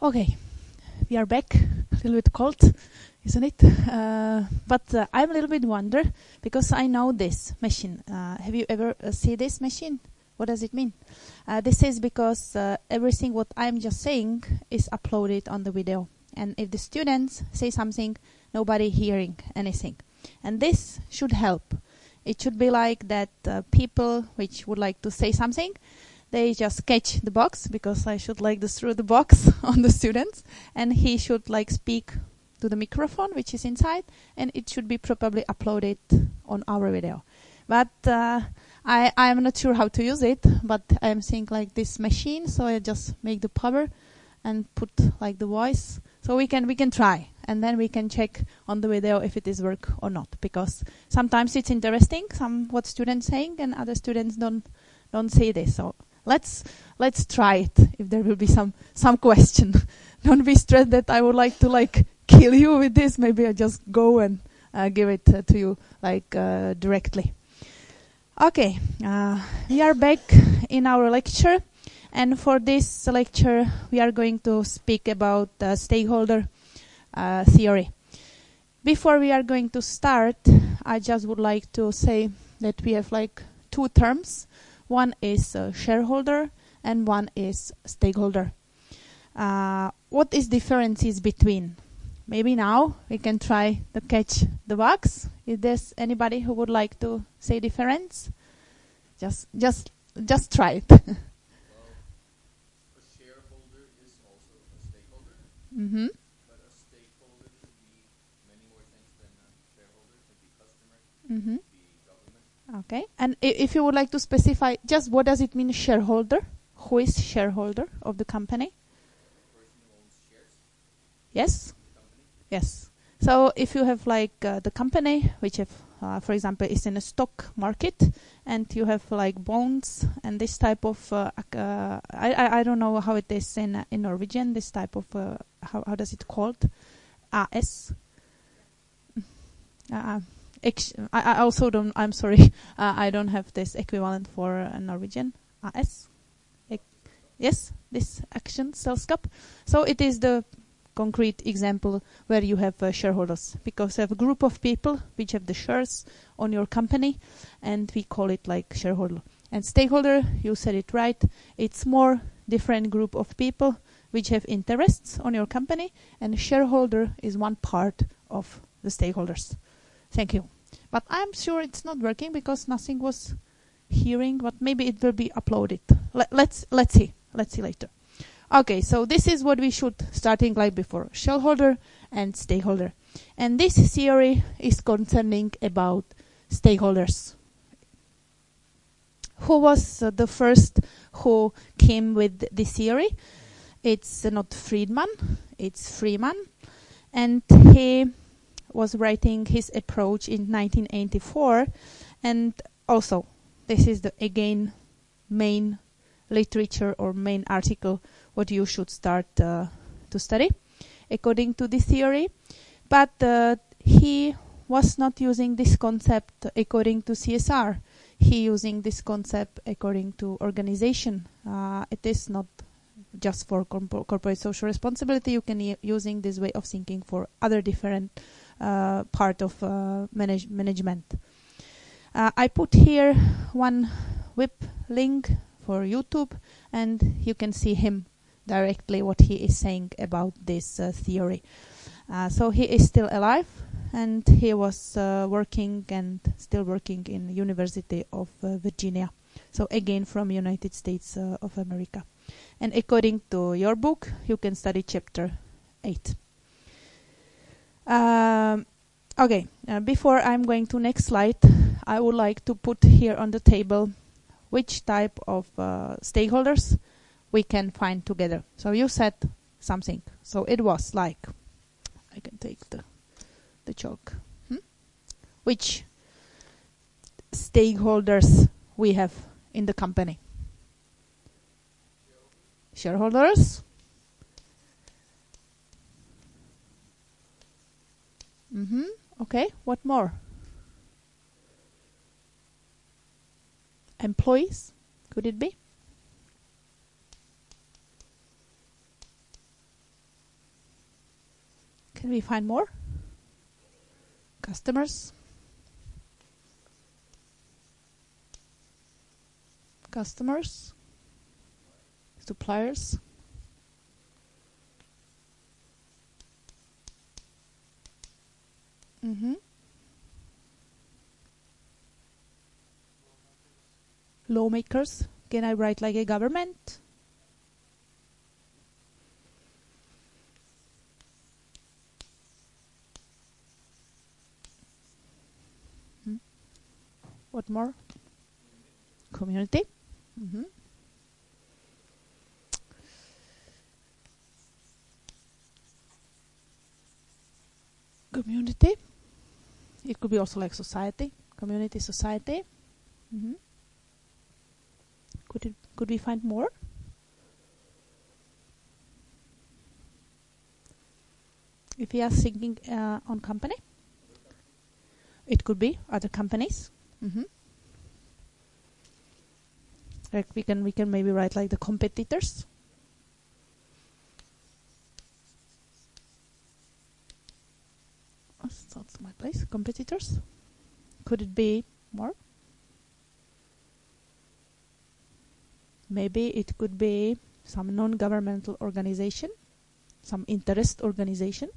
Okay, we are back. A little bit cold, isn't it? Uh, but uh, I'm a little bit wonder because I know this machine. Uh, have you ever uh, see this machine? What does it mean? Uh, this is because uh, everything what I'm just saying is uploaded on the video. And if the students say something, nobody hearing anything. And this should help. It should be like that uh, people which would like to say something, they just catch the box, because I should like this through the box on the students, and he should like speak to the microphone which is inside, and it should be probably uploaded on our video. But uh, I I'm not sure how to use it, but I'm seeing like this machine, so I just make the power and put like the voice, so we can we can try, and then we can check on the video if it is work or not, because sometimes it's interesting some what students saying and other students don't don't say this. So let's let's try it. If there will be some some question, don't be stressed that I would like to like kill you with this. Maybe I just go and uh, give it uh, to you like uh, directly. Okay, uh, we are back in our lecture, and for this lecture we are going to speak about uh, stakeholder uh, theory. Before we are going to start, I just would like to say that we have like two terms. One is uh, shareholder and one is stakeholder. Uh, what is differences between? Maybe now we can try to catch the box. Is there anybody who would like to say difference? Just, just, just try it. Well, a shareholder is also a stakeholder. Mm-hmm. But a stakeholder could be many more things than a shareholder. It could be customer, Mm-hmm. it could be government. Okay. And I- if you would like to specify, just what does it mean, shareholder? Who is shareholder of the company? The person who owns shares Yes. in the company. Yes. So if you have like uh, the company, which have, uh, for example, is in a stock market, and you have like bonds and this type of, uh, ac- uh, I, I I don't know how it is in uh, in Norwegian. This type of uh, how how does it called? A S. Uh, ex- I, I also don't. I'm sorry. Uh, I don't have this equivalent for uh, Norwegian. A S. Ec- yes, this action selskap. So it is the concrete example where you have uh, shareholders, because you have a group of people which have the shares on your company, and we call it like shareholder. And stakeholder, you said it right, it's more different group of people which have interests on your company, and shareholder is one part of the stakeholders. Thank you. But I'm sure it's not working because nothing was hearing, but maybe it will be uploaded. Let, let's let's see. Let's see later. Okay, so this is what we should starting like before, shareholder and stakeholder. And this theory is concerning about stakeholders. Who was uh, the first who came with this theory? It's uh, not Friedman, it's Freeman. And he was writing his approach in nineteen eighty-four. And also, this is the again main literature or main article what you should start uh, to study according to this theory. But uh, he was not using this concept according to C S R. He using this concept according to organization. Uh, it is not just for corp- corporate social responsibility. You can e- using this way of thinking for other different uh, part of uh, manage- management. Uh, I put here one web link for YouTube, and you can see him directly what he is saying about this uh, theory. Uh, so he is still alive, and he was uh, working and still working in University of uh, Virginia. So again from United States uh, of America. And according to your book, you can study chapter eight. Um, okay, uh, before I'm going to next slide, I would like to put here on the table which type of uh, stakeholders we can find together. So you said something. So it was like, I can take the the chalk. Hmm? Which stakeholders we have in the company? Shareholders. Mm-hmm. Okay. What more? Employees. Could it be? Can we find more? Customers. Customers. Suppliers. Mm-hmm. Lawmakers. Can I write like a government? Hmm. What more? Community. Mm-hmm. Community. It could be also like society. Community, society. Mm-hmm. Could it, could we find more? If we are thinking uh, on company, it could be other companies. Mm-hmm. Like we can we can maybe write like the competitors. Oh, that's my place. Competitors. Could it be more? Maybe it could be some non-governmental organization, some interest organization.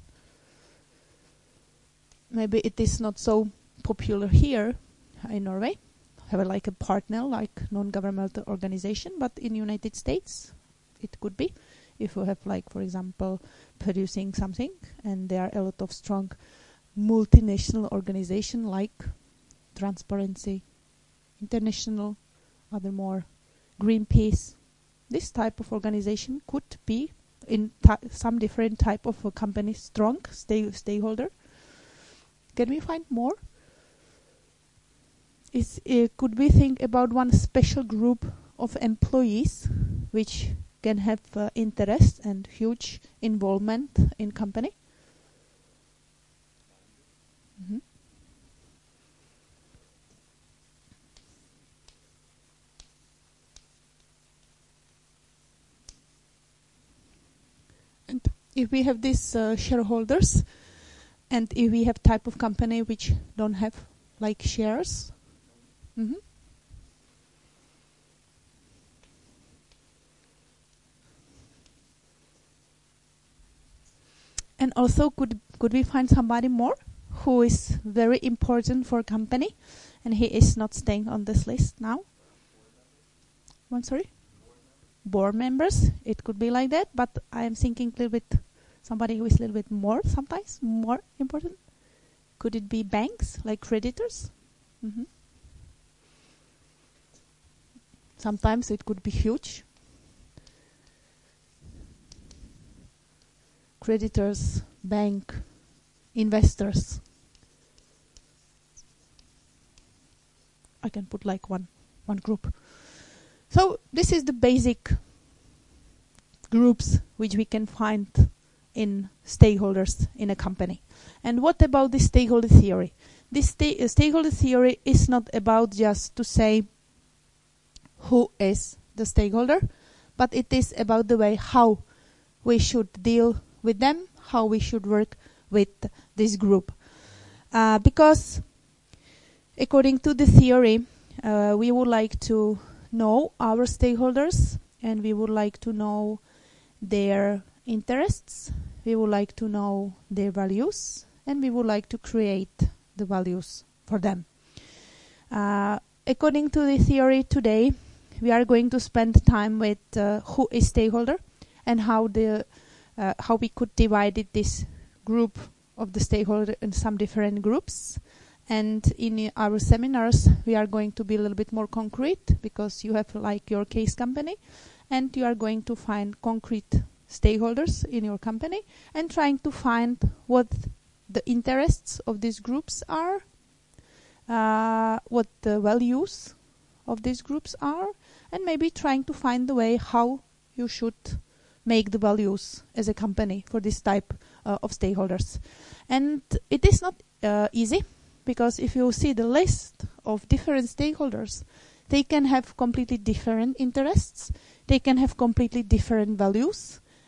Maybe it is not so popular here in Norway, have a, like a partner like non-governmental organization, but in United States it could be. If you have like, for example, producing something and there are a lot of strong multinational organization like Transparency International, other more Greenpeace, this type of organization could be in some different type of a company strong stay stakeholder. Can we find more? Is uh, could we think about one special group of employees which can have uh, interest and huge involvement in company? Mm-hmm. And if we have these uh, shareholders, and if we have type of company which don't have like shares, mm-hmm. And also could could we find somebody more who is very important for company, and he is not staying on this list now? One sorry. Board members, it could be like that, but I am thinking a little bit somebody who is a little bit more, sometimes more important. Could it be banks, like creditors? Mm-hmm. Sometimes it could be huge. Creditors, bank, investors. I can put like one, one group. So this is the basic groups which we can find in stakeholders in a company. And what about the stakeholder theory? This sta uh, stakeholder theory is not about just to say who is the stakeholder, but it is about the way how we should deal with them, how we should work with this group. Uh, because according to the theory, uh, we would like to know our stakeholders, and we would like to know their interests, we would like to know their values, and we would like to create the values for them. Uh, according to the theory today, we are going to spend time with uh, who is stakeholder and how the uh, how we could divide it, this group of the stakeholder in some different groups. And in our seminars, we are going to be a little bit more concrete, because you have like your case company, and you are going to find concrete stakeholders in your company and trying to find what the interests of these groups are, uh, what the values of these groups are, and maybe trying to find the way how you should make the values as a company for this type uh, of stakeholders. And it is not uh, easy, because if you see the list of different stakeholders, they can have completely different interests, they can have completely different values,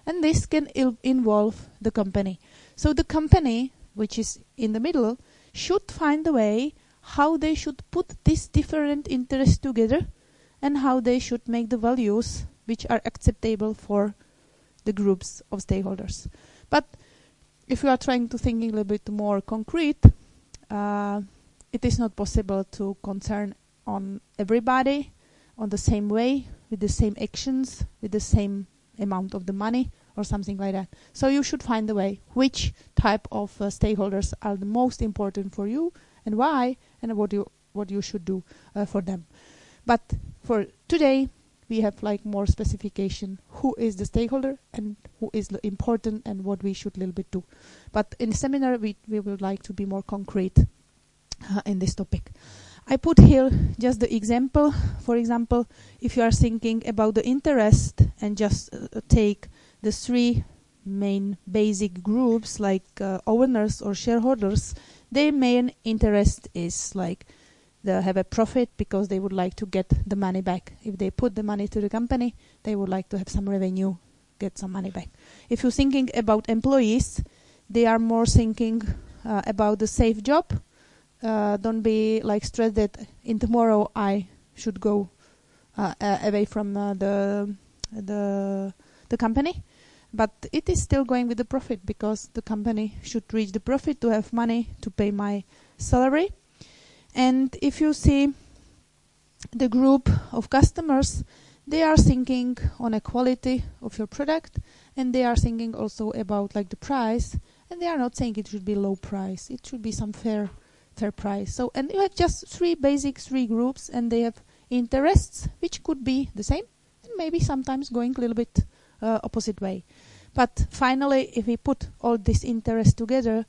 And this can il- involve the company. So the company, which is in the middle, should find a way how they should put these different interests together and how they should make the values which are acceptable for the groups of stakeholders. But if you are trying to think a little bit more concrete, uh, it is not possible to concern on everybody on the same way, with the same actions, with the same amount of the money or something like that. So you should find a way which type of uh, stakeholders are the most important for you and why, and what you what you should do uh, for them. But for today, we have like more specification who is the stakeholder and who is important and what we should a little bit do. But in the seminar, we, we would like to be more concrete uh, in this topic. I put here just the example. For example, if you are thinking about the interest and just uh, take the three main basic groups like uh, owners or shareholders, their main interest is like they have a profit because they would like to get the money back. If they put the money to the company, they would like to have some revenue, get some money back. If you're thinking about employees, they are more thinking uh, about the safe job. Uh, don't be like stressed that in tomorrow I should go uh, uh, away from uh, the the the company, but it is still going with the profit because the company should reach the profit to have money to pay my salary. And if you see the group of customers, they are thinking on a quality of your product, and they are thinking also about like the price, and they are not saying it should be low price. It should be some fair fair price. So, and you have just three basic three groups, and they have interests which could be the same, and maybe sometimes going a little bit uh, opposite way. But finally, if we put all these interests together,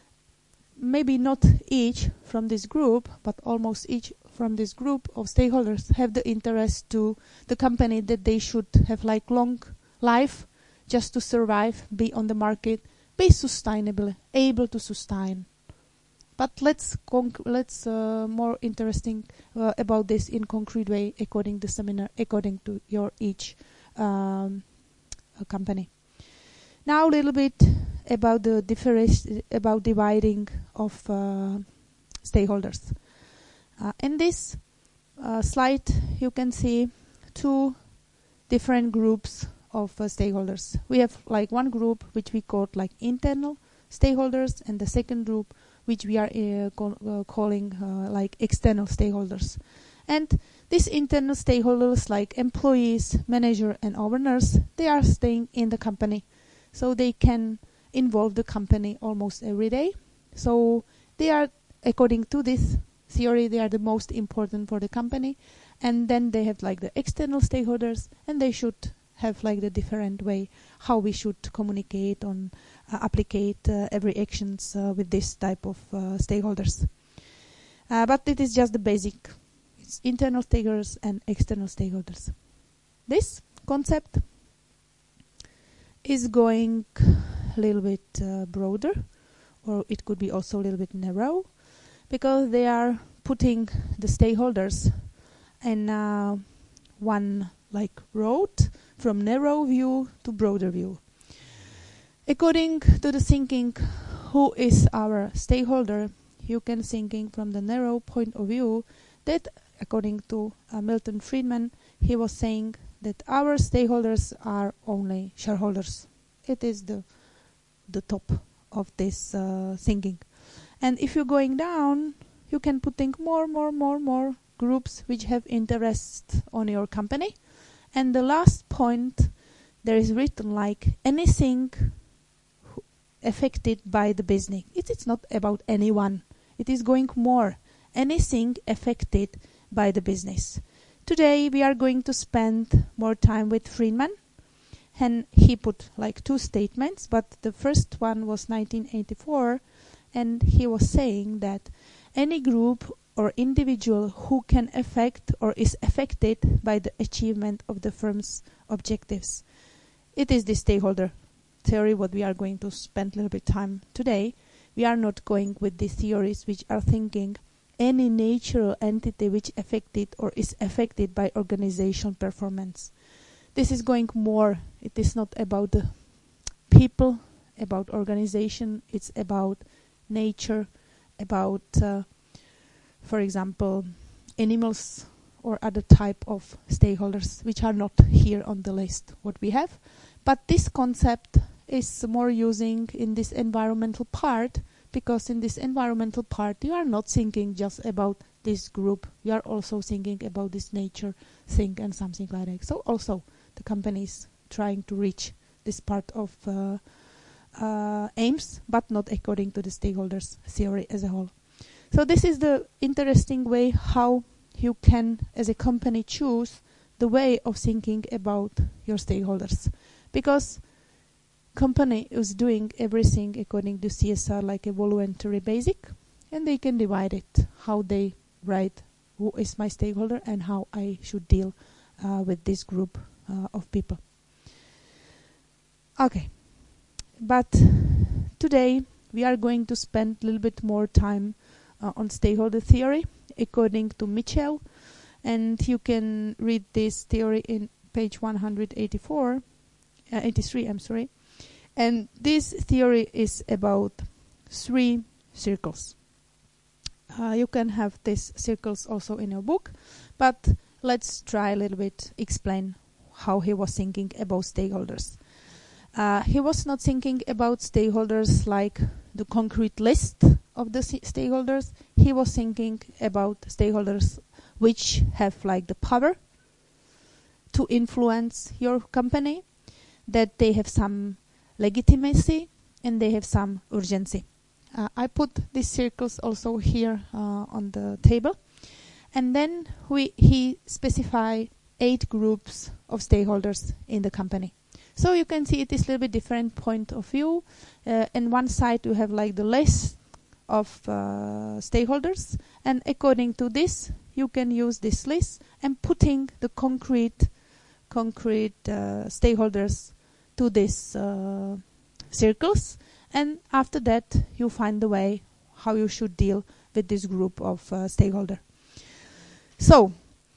maybe not each from this group, but almost each from this group of stakeholders have the interest to the company that they should have like long life just to survive, be on the market, be sustainable, able to sustain. But let's conc- let's uh, more interesting uh, about this in concrete way according to seminar, according to your each um, uh, company. Now a little bit about the difference about dividing of uh, stakeholders. Uh, in this uh, slide, you can see two different groups of uh, stakeholders. We have like one group which we call like internal stakeholders, and the second group which we are uh, call, uh, calling uh, like external stakeholders. And these internal stakeholders like employees, manager and owners, they are staying in the company. So they can involve the company almost every day. So they are, according to this theory, they are the most important for the company. And then they have like the external stakeholders, and they should have like the different way how we should communicate on uh, applicate uh, every actions uh, with this type of uh, stakeholders. Uh, but it is just the basic. It's internal stakeholders and external stakeholders. This concept is going a little bit uh, broader, or it could be also a little bit narrow, because they are putting the stakeholders in uh, one like road from narrow view to broader view. According to the thinking, who is our stakeholder, you can thinking from the narrow point of view that, according to uh, Milton Friedman, he was saying that our stakeholders are only shareholders. It is the the top of this uh, thinking. And if you're going down, you can put think more, more, more, more groups which have interest on your company. And the last point, there is written like anything affected by the business. It is not about anyone. It is going more. Anything affected by the business. Today we are going to spend more time with Friedman. And he put like two statements, but the first one was nineteen eighty-four, and he was saying that any group or individual who can affect or is affected by the achievement of the firm's objectives. It is the stakeholder theory what we are going to spend a little bit time today. We are not going with the theories which are thinking any natural entity which affected or is affected by organizational performance. This is going more, it is not about the people, about organization, it's about nature, about, uh, for example, animals or other type of stakeholders which are not here on the list what we have. But this concept is more using in this environmental part, because in this environmental part you are not thinking just about this group, you are also thinking about this nature thing and something like that. So also the company is trying to reach this part of uh, uh, aims, but not according to the stakeholders theory as a whole. So this is the interesting way how you can as a company choose the way of thinking about your stakeholders, because company is doing everything according to C S R like a voluntary basic, and they can divide it how they write who is my stakeholder and how I should deal uh, with this group uh, of people. Okay, but today we are going to spend a little bit more time uh, on stakeholder theory according to Mitchell, and you can read this theory in page one hundred eighty-four, uh, eighty-three, I'm sorry. And this theory is about three circles. Uh, you can have these circles also in your book, but let's try a little bit explain how he was thinking about stakeholders. Uh, he was not thinking about stakeholders like the concrete list of the stakeholders. He was thinking about stakeholders which have like the power to influence your company, that they have some legitimacy and they have some urgency. Uh, I put these circles also here uh, on the table, and then we he specify eight groups of stakeholders in the company. So you can see it is a little bit different point of view. Uh, on one side you have like the list of uh, stakeholders, and according to this you can use this list and putting the concrete concrete uh, stakeholders to these uh, circles, and after that you find the way how you should deal with this group of uh, stakeholder. So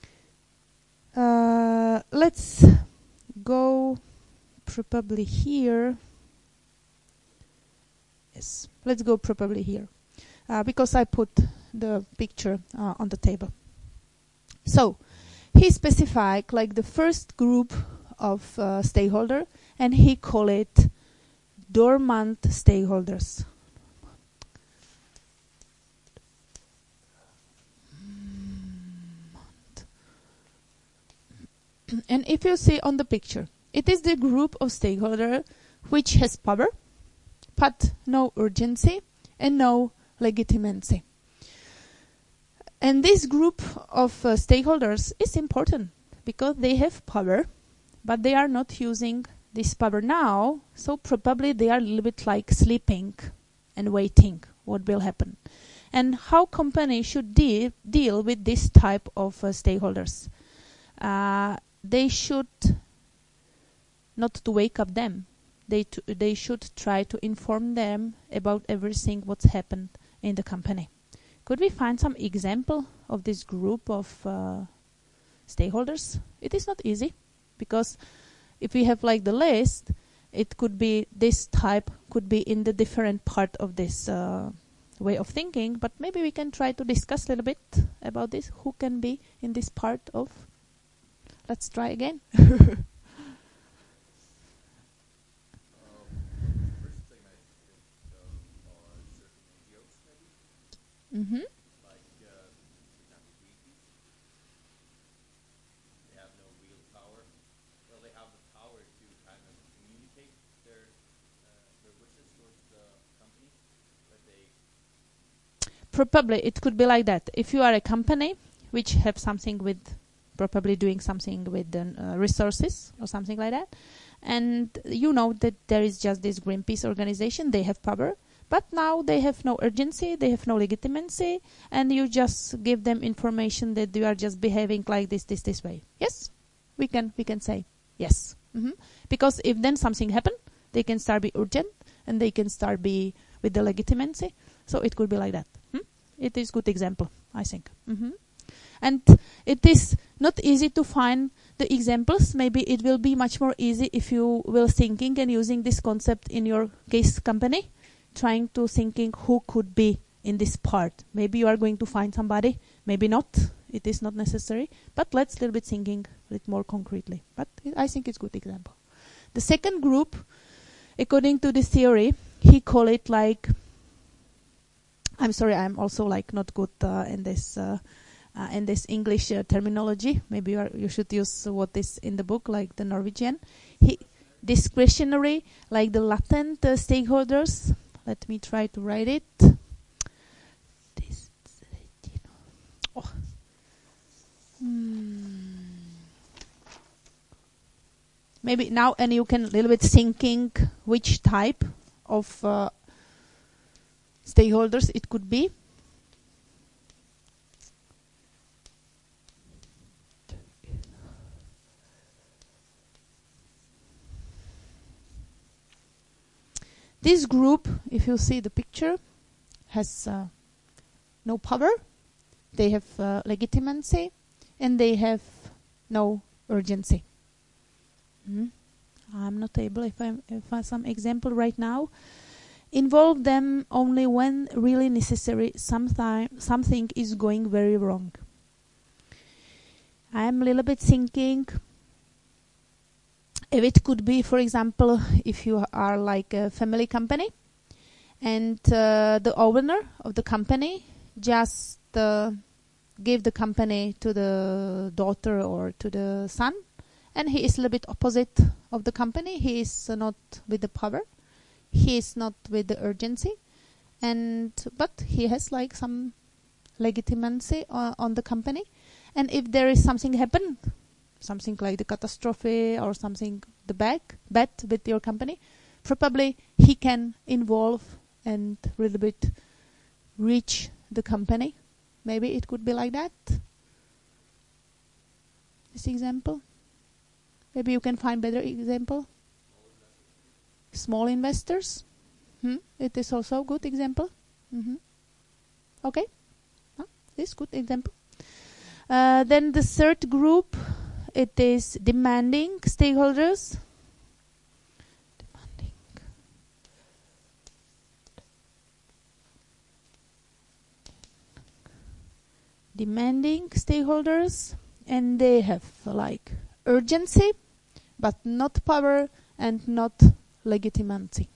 uh, let's go probably here. Yes, let's go probably here uh, because I put the picture uh, on the table. So he specified like the first group of uh, stakeholder, and he call it dormant stakeholders. And if you see on the picture, it is the group of stakeholder which has power, but no urgency and no legitimacy. And this group of uh, stakeholders is important because they have power, but they are not using this power now, so probably they are a little bit like sleeping and waiting what will happen. And how companies should de deal with this type of uh, stakeholders? Uh, they should not to wake up them. They t they should try to inform them about everything what's happened in the company. Could we find some example of this group of uh, stakeholders? It is not easy, because if we have like the list, it could be this type, could be in the different part of this uh, way of thinking, but maybe we can try to discuss a little bit about this. Who can be in this part of? Let's try again. Mm-hmm. Like, uh, for example, Greenpeace. They have no real power. Well, they have the power to kind of communicate their uh, their wishes towards the company, but they. Probably it could be like that. If you are a company which have something with, probably doing something with the uh, resources or something like that, and you know that there is just this Greenpeace organization, they have power. But now they have no urgency, they have no legitimacy, and you just give them information that you are just behaving like this, this, this way. Yes, we can, we can say yes, mm-hmm. Because if then something happen, they can start be urgent, and they can start be with the legitimacy. So it could be like that. Hmm? It is good example, I think. Mm-hmm. And it is not easy to find the examples, maybe it will be much more easy if you will thinking and using this concept in your case company, trying to thinking who could be in this part. Maybe you are going to find somebody, maybe not. It is not necessary, but let's a little bit thinking a little more concretely. But I think it's a good example. The second group, according to the theory, he call it like, I'm sorry, I'm also like not good uh, in this uh, uh, in this English uh, terminology. Maybe you, are, you should use what is in the book, like the Norwegian. He discretionary, like the latent uh, stakeholders. Let me try to write it. This, oh. Hmm. Maybe now, and you can a little bit thinking which type of uh, stakeholders it could be. This group, if you see the picture, has uh, no power, they have uh, legitimacy, and they have no urgency. Mm. I'm not able, if I if I some example right now, involve them only when really necessary. Sometime something is going very wrong. I am a little bit thinking if it could be, for example, if you are like a family company, and uh, the owner of the company just uh, give the company to the daughter or to the son, and he is a little bit opposite of the company. He is uh, not with the power. He is not with the urgency, and but he has like some legitimacy uh, on the company. And if there is something happen, something like the catastrophe or something the bad bad with your company, probably he can involve and a little bit reach the company. Maybe it could be like that. This example. Maybe you can find better example. Small investors. Hmm? It is also a good example. Mm-hmm. Okay. Huh? This good example. Uh, then the third group, it is demanding stakeholders. Demanding. Demanding stakeholders, and they have like urgency, but not power and not legitimacy.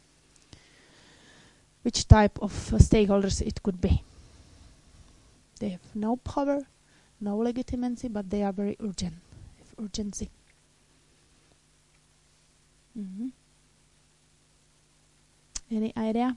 Which type of uh, stakeholders it could be? They have no power, no legitimacy, but they are very urgent. Urgency. Mm-hmm. Any idea?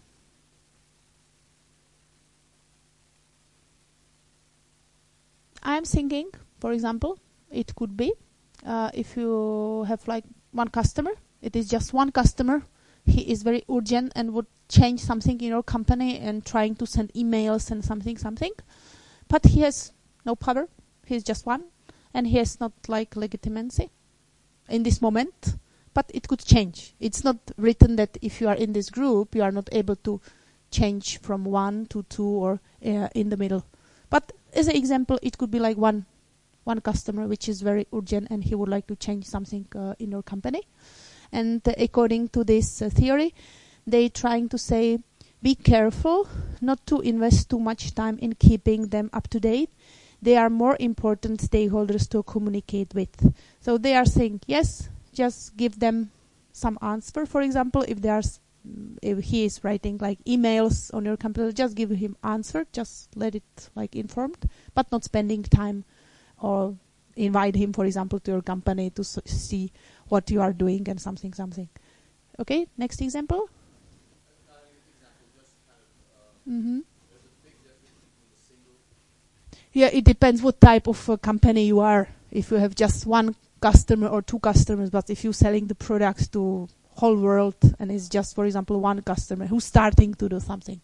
I'm thinking, for example, it could be uh, if you have like one customer, it is just one customer, he is very urgent and would change something in your company and trying to send emails and something, something, but he has no power, he is just one, and he has not like legitimacy in this moment, but it could change. It's not written that if you are in this group, you are not able to change from one to two or uh, in the middle. But as an example, it could be like one one customer which is very urgent and he would like to change something uh, in your company. And uh, according to this uh, theory, they trying to say, be careful not to invest too much time in keeping them up to date. They are more important stakeholders to communicate with. So they are saying, yes, just give them some answer. For example, if they are if he is writing like emails on your computer, just give him answer, just let it like informed, but not spending time or invite him, for example, to your company to s- see what you are doing and something, something. Okay, next example. Mm-hmm. Yeah, it depends what type of uh, company you are. If you have just one customer or two customers, but if you're selling the products to whole world and it's just, for example, one customer who's starting to do something.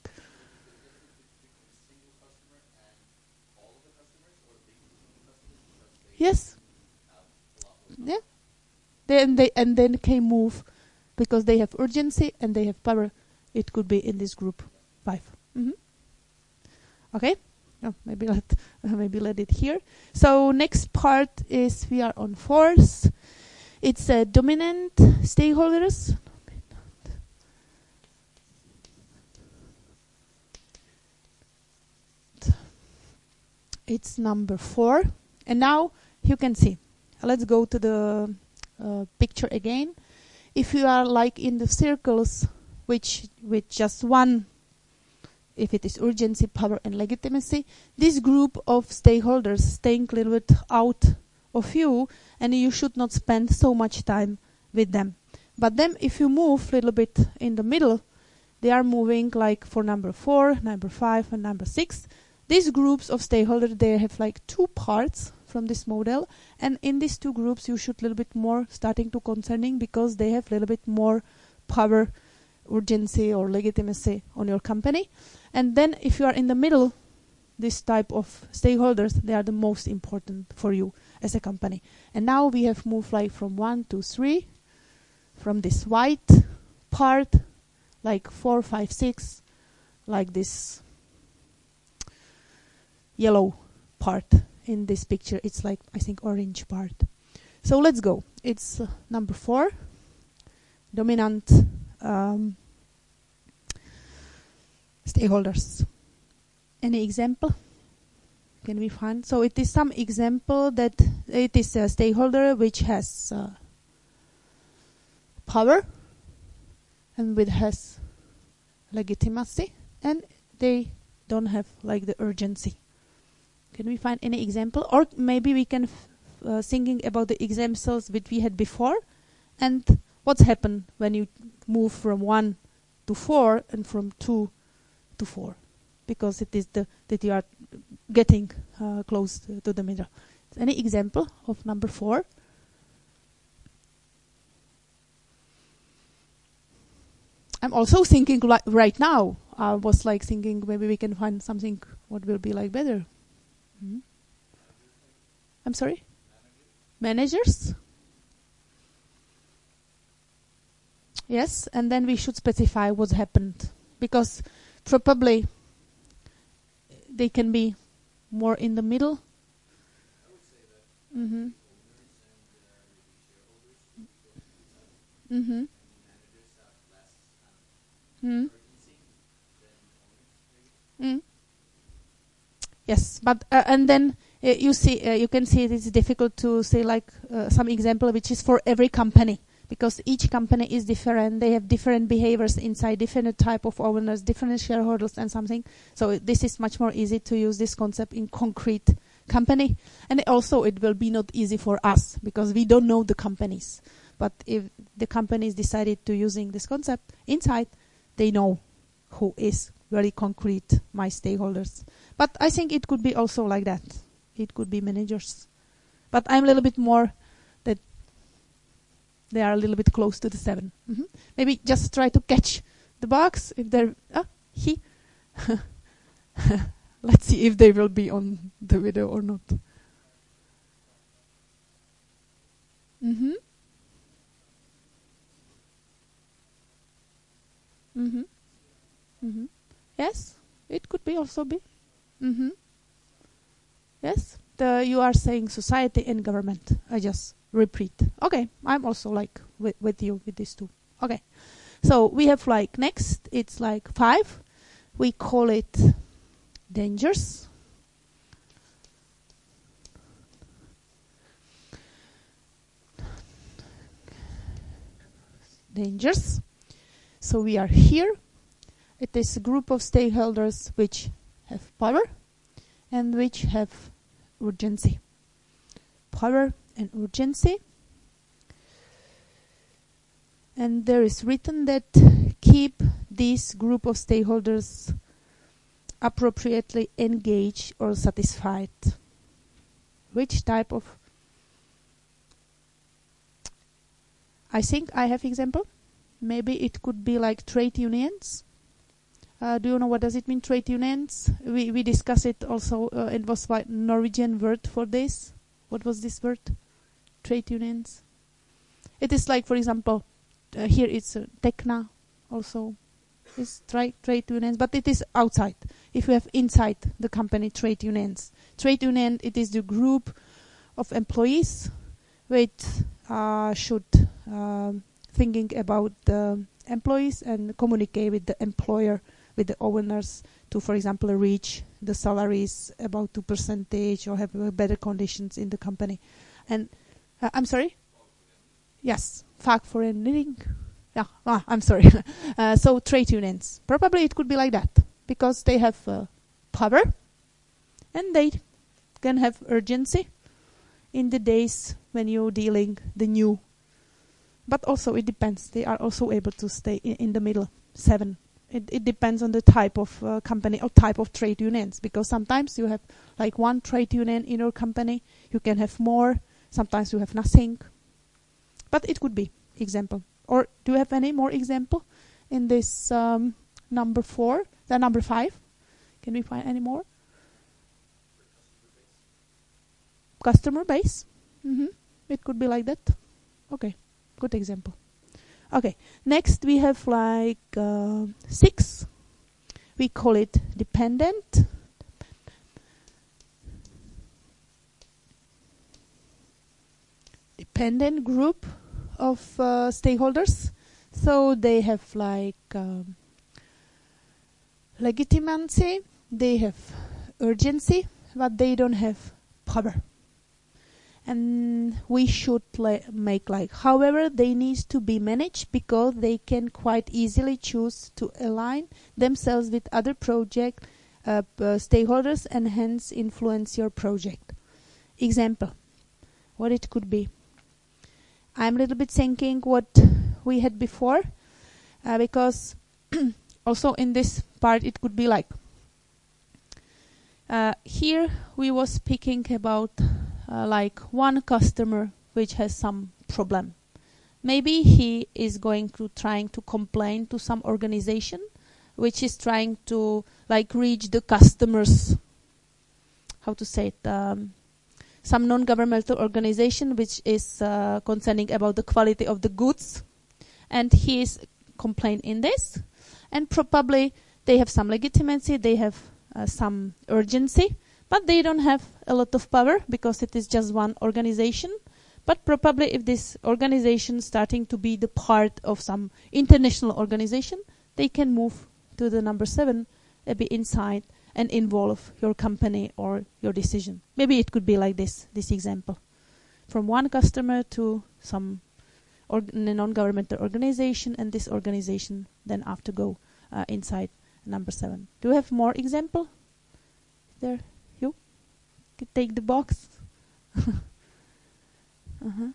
Yes. Yeah. Then they and then can move because they have urgency and they have power. It could be in this group five. Mm-hmm. Okay. oh, maybe let uh, maybe let it here. So next part is we are on force. It's a dominant stakeholders. It's number four, and now you can see. Let's go to the uh, picture again. If you are like in the circles, which with just one, if it is urgency, power, and legitimacy, this group of stakeholders staying a little bit out of you, and you should not spend so much time with them. But then, if you move a little bit in the middle, they are moving like for number four, number five, and number six. These groups of stakeholders, they have like two parts from this model, and in these two groups you should a little bit more starting to concerning because they have a little bit more power, urgency or legitimacy on your company. And then if you are in the middle, this type of stakeholders, they are the most important for you as a company. And now we have moved like from one to three, from this white part, like four, five, six, like this yellow part in this picture. It's like, I think, orange part. So let's go. It's uh, number four, dominant um, stakeholders. Any example? Can we find? So it is some example that it is a stakeholder which has uh, power and which has legitimacy, and they don't have like the urgency. Can we find any example? Or maybe we can f uh, thinking about the examples which we had before, and what's happened when you move from one to four and from two to four, because it is the that you are getting uh, close to, to the middle. Any example of number four? I'm also thinking li right now. I was like thinking maybe we can find something what will be like better. Hmm? I'm sorry? Managers? Yes, and then we should specify what happened, because probably they can be more in the middle. I would say that Mm-hmm. owners and uh, shareholders, Mm-hmm. and managers have less um, Mm. urgency than owners, maybe. Mm. Yes, but uh, and then uh, you see, uh, you can see it is difficult to say like uh, some example which is for every company, because each company is different. They have different behaviors inside, different type of owners, different shareholders, and something. So this is much more easy to use this concept in concrete company, and also it will be not easy for us because we don't know the companies. But if the companies decided to using this concept inside, they know who is very concrete my stakeholders. But I think it could be also like that. It could be managers. But I'm a little bit more that they are a little bit close to the seven. Mm-hmm. Maybe just try to catch the box if they're ah he. Let's see if they will be on the video or not. Mm-hmm. Mm-hmm. Mm-hmm. Yes, it could be also be. Mm-hmm. Yes, the you are saying society and government. I just repeat. Okay, I'm also like with, with you with these two. Okay, so we have like next. It's like five. We call it dangers. Dangers. So we are here. It is a group of stakeholders which have power and which have urgency. Power and urgency. And there is written that keep this group of stakeholders appropriately engaged or satisfied. Which type of... I think I have example. Maybe it could be like trade unions. Uh, do you know what does it mean, trade unions? We we discussed it also. Uh, it was a Norwegian word for this. What was this word? Trade unions. It is like, for example, uh, here it's uh, Tekna also. It's tri trade unions, but it is outside. if you have inside the company trade unions. Trade union, it is the group of employees which uh, should um, thinking about the employees and communicate with the employer, with the owners to, for example, reach the salaries about two percentage or have uh, better conditions in the company. And uh, I'm sorry? Yes, fackförening. Yeah, ah, I'm sorry. uh, so trade unions. Probably it could be like that because they have uh, power and they can have urgency in the days when you're dealing the new. But also it depends. They are also able to stay in, in the middle, seven. It, it depends on the type of uh, company or type of trade unions, because sometimes you have like one trade union in your company, you can have more, sometimes you have nothing. But it could be example. Or do you have any more example in this um, number four, the number five? Can we find any more? Customer base. Mm-hmm. It could be like that. Okay, good example. Okay, next we have like uh, six. We call it dependent. Dependent group of uh, stakeholders. So they have like um, legitimacy, they have urgency, but they don't have power. And we should li- make like, however, they need to be managed because they can quite easily choose to align themselves with other project uh, uh, stakeholders and hence influence your project. Example, what it could be. I'm a little bit thinking what we had before uh, because also in this part it could be like uh, here we was speaking about Uh, like one customer which has some problem. Maybe he is going to trying to complain to some organization which is trying to like reach the customers. How to say it? Um, some non-governmental organization which is uh, concerning about the quality of the goods, and he is complaining in this, and probably they have some legitimacy, they have uh, some urgency. But they don't have a lot of power because it is just one organization. But probably if this organization starting to be the part of some international organization, they can move to the number seven, a bit inside and involve your company or your decision. Maybe it could be like this, this example. From one customer to some org- non-governmental organization, and this organization then after go uh, inside number seven. Do you have more example there? Take the box. uh-huh.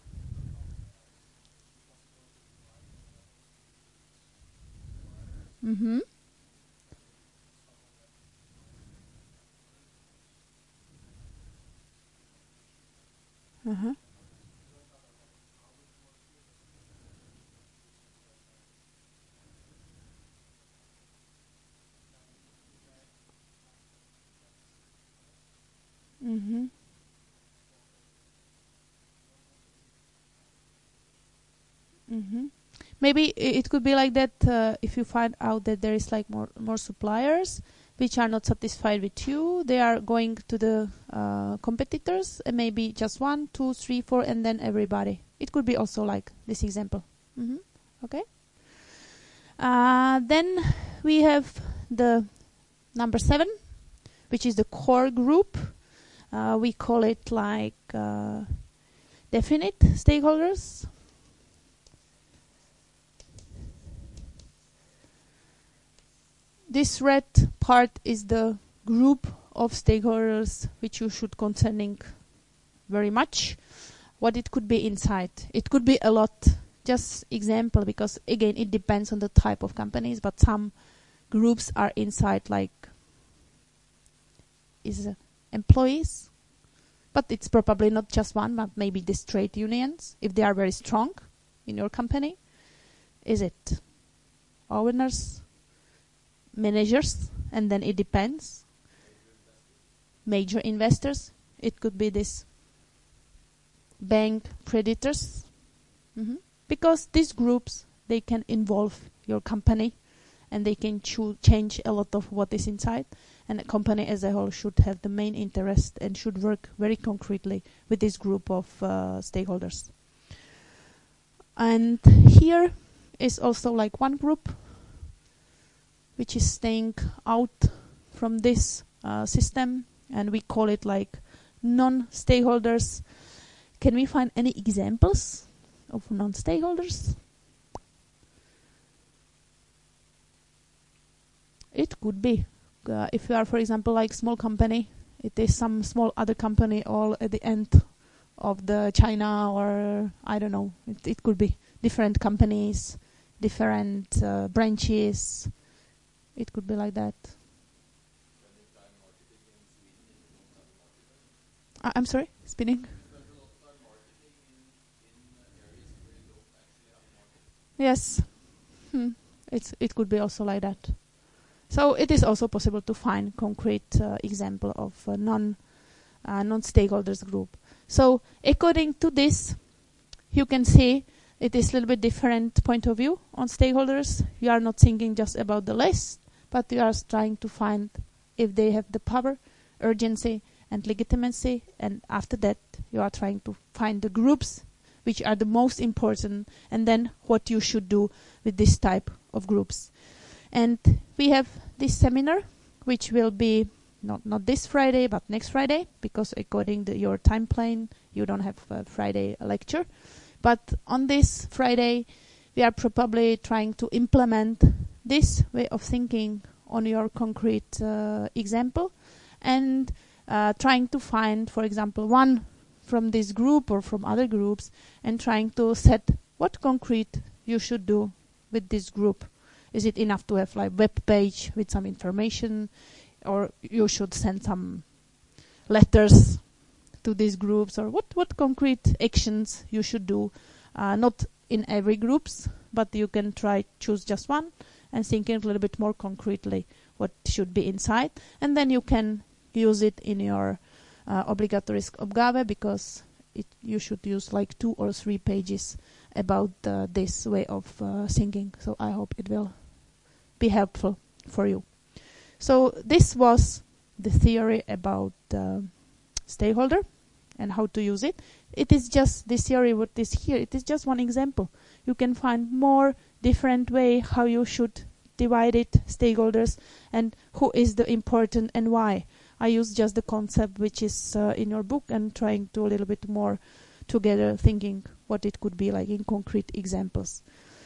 Mm-hmm. Uh-huh. Mm-hmm. Mm-hmm. Maybe i- it could be like that uh, if you find out that there is like more more suppliers which are not satisfied with you, they are going to the uh, competitors, and maybe just one, two, three, four, and then everybody. It could be also like this example. Mm-hmm. Okay. Uh, then we have the number seven, which is the core group. Uh, we call it like uh, definite stakeholders. This red part is the group of stakeholders which you should concerning very much. What it could be inside. It could be a lot. Just example, because again it depends on the type of companies, but some groups are inside like is uh, employees, but it's probably not just one, but maybe these trade unions, if they are very strong in your company. Is it owners, managers, and then it depends. Major investors. It could be this bank predators. Mm-hmm. Because these groups, they can involve your company and they can choo- change a lot of what is inside. And a company as a whole should have the main interest and should work very concretely with this group of uh, stakeholders. And here is also like one group which is staying out from this uh, system, and we call it like non-stakeholders. Can we find any examples of non-stakeholders? It could be. Uh, if you are, for example, like small company, it is some small other company all at the end of the China, or I don't know. It, it could be different companies, different uh, branches. It could be like that. Uh, I'm sorry, spinning. Yes, hmm. it's it could be also like that. So it is also possible to find concrete uh, example of uh, non uh, non-stakeholders group. So according to this, you can see it is a little bit different point of view on stakeholders. You are not thinking just about the list, but you are trying to find if they have the power, urgency, and legitimacy. And after that, you are trying to find the groups which are the most important, and then what you should do with this type of groups. And we have this seminar, which will be not not this Friday, but next Friday, because according to your time plan, you don't have a Friday lecture. But on this Friday, we are probably trying to implement this way of thinking on your concrete uh, example, and uh, trying to find, for example, one from this group or from other groups, and trying to set what concrete you should do with this group. Is it enough to have like web page with some information, or you should send some letters to these groups, or what, what concrete actions you should do, uh, not in every groups, but you can try choose just one and thinking a little bit more concretely what should be inside, and then you can use it in your uh, obligatorisk Abgabe, because it, you should use like two or three pages about uh, this way of uh, thinking. So I hope it will be helpful for you. So this was the theory about uh, stakeholder and how to use it. It is just this theory what is here. It is just one example. You can find more different way how you should divide it, stakeholders, and who is the important and why. I use just the concept which is uh, in your book, and trying to a little bit more together thinking what it could be like in concrete examples.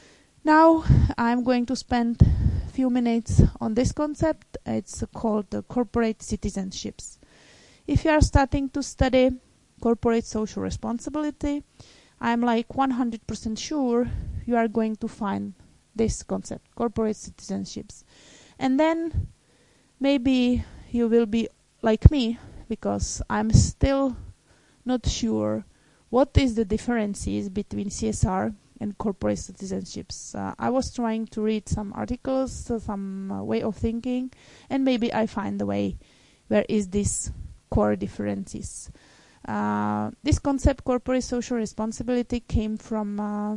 Now I'm going to spend a few minutes on this concept. It's uh, called the corporate citizenships. If you are starting to study corporate social responsibility, I'm like one hundred percent sure you are going to find this concept, corporate citizenships. And then maybe you will be like me, because I'm still not sure what is the differences between C S R and corporate citizenships. Uh, I was trying to read some articles, uh, some uh, way of thinking, and maybe I find the way where is this core differences. Uh, this concept, corporate social responsibility, came from uh,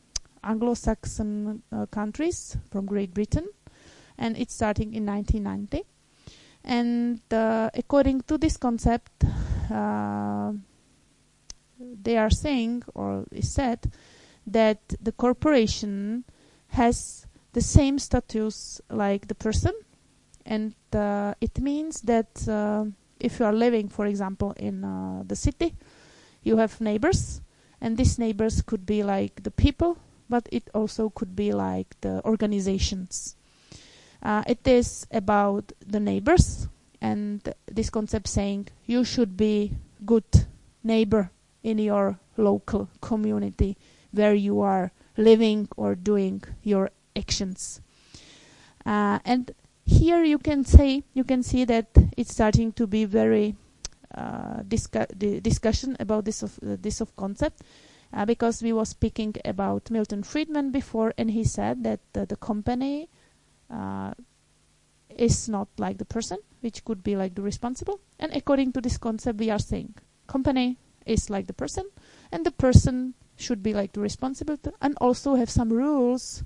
Anglo-Saxon uh, countries, from Great Britain, and it's starting in nineteen ninety. And uh, according to this concept, uh, they are saying, or is said, that the corporation has the same status like the person, and uh, it means that uh, if you are living, for example, in uh, the city, you have neighbors, and these neighbors could be like the people, but it also could be like the organizations. Uh, it is about the neighbors, and this concept saying you should be good neighbor in your local community where you are living or doing your actions. Uh, and here you can say you can see that it's starting to be very uh, discu the discussion about this of uh, this of concept, uh, because we was speaking about Milton Friedman before, and he said that uh, the company uh, is not like the person, which could be like the responsible. And according to this concept, we are saying company is like the person, and the person should be like the responsible, and also have some rules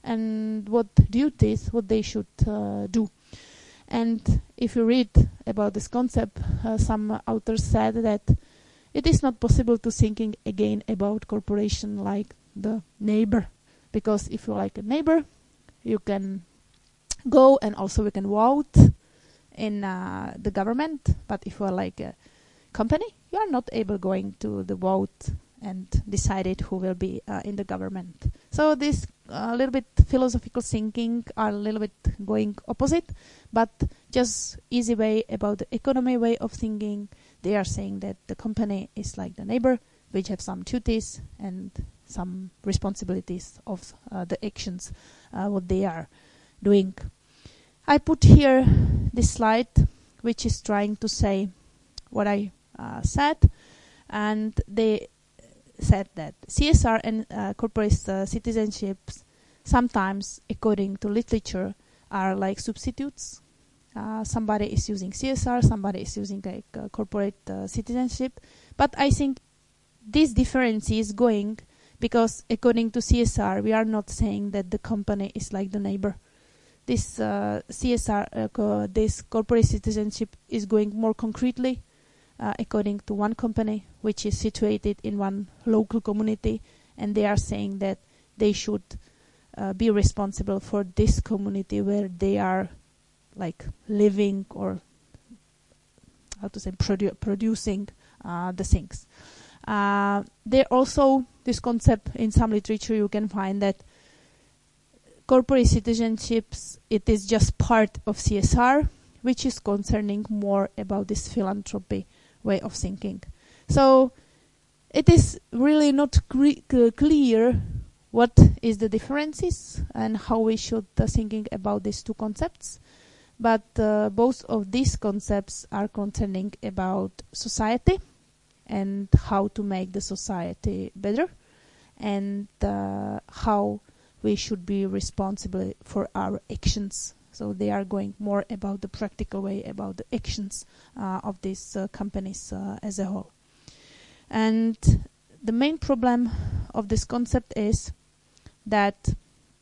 and what duties, what they should uh, do. And if you read about this concept, uh, some authors said that it is not possible to thinking again about corporation like the neighbor, because if you're like a neighbor, you can go and also you can vote in uh, the government, but if you're like a company, you are not able going to the vote and decided who will be uh, in the government. So this a uh, little bit philosophical thinking are a little bit going opposite, but just easy way about the economy way of thinking. They are saying that the company is like the neighbor, which have some duties and some responsibilities of uh, the actions uh, what they are doing. I put here this slide, which is trying to say what I uh, said, and they said that C S R and uh, corporate uh, citizenships sometimes, according to literature, are like substitutes. Uh, somebody is using C S R, somebody is using like uh, corporate uh, citizenship. But I think this difference is going because according to C S R, we are not saying that the company is like the neighbor. This uh, C S R, uh, co this corporate citizenship is going more concretely uh, according to one company which is situated in one local community, and they are saying that they should uh, be responsible for this community where they are like living or how to say produ producing uh, the things. Uh, there also this concept in some literature you can find that corporate citizenships, it is just part of C S R, which is concerning more about this philanthropy way of thinking. So it is really not clear what is the differences and how we should uh, thinking about these two concepts. But uh, both of these concepts are concerning about society and how to make the society better, and uh, how we should be responsible for our actions. So they are going more about the practical way, about the actions uh, of these uh, companies uh, as a whole. And the main problem of this concept is that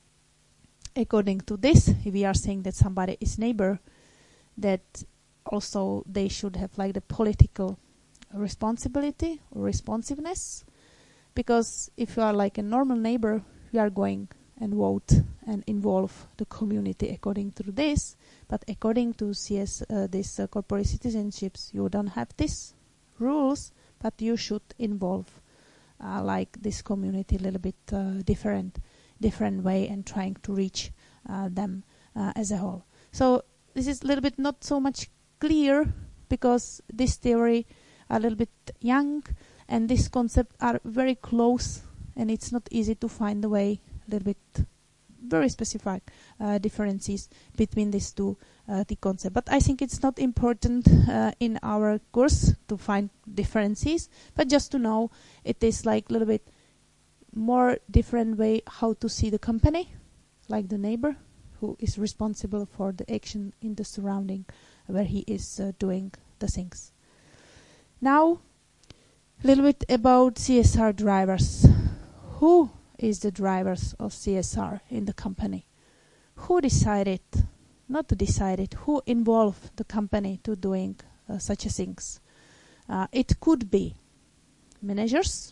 according to this, if we are saying that somebody is neighbor, that also they should have like the political responsibility or responsiveness, because if you are like a normal neighbor, you are going and vote and involve the community according to this, but according to C S, uh, this uh, corporate citizenships, you don't have these rules, but you should involve uh, like this community a little bit uh, different different way and trying to reach uh, them uh, as a whole. So this is a little bit not so much clear because this theory are a little bit young and this concept are very close, and it's not easy to find the way, a little bit very specific uh, differences between these two uh, the concepts. But I think it's not important uh, in our course to find differences, but just to know it is like a little bit more different way how to see the company, like the neighbor who is responsible for the action in the surrounding where he is uh, doing the things. Now, a little bit about C S R drivers. Who is the drivers of C S R in the company? Who decided, not decided, who involved the company to doing uh, such a things? Uh, it could be managers,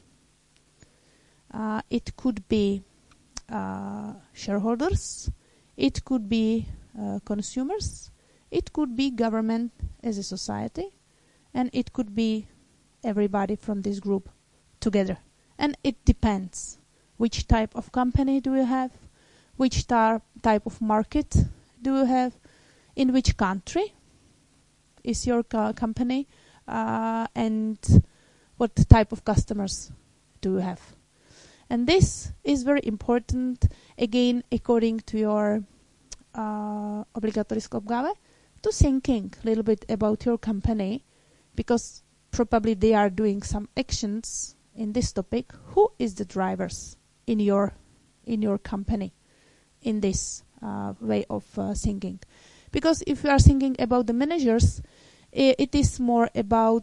uh, it could be uh, shareholders, it could be uh, consumers, it could be government as a society, and it could be everybody from this group together. And it depends. Which type of company do you have? Which tar type of market do you have? In which country is your co company? Uh, and what type of customers do you have? And this is very important, again, according to your uh, obligatorisk opgave, to thinking a little bit about your company, because probably they are doing some actions in this topic. Who is the drivers in your in your company in this uh, way of uh, thinking? Because if you are thinking about the managers, I it is more about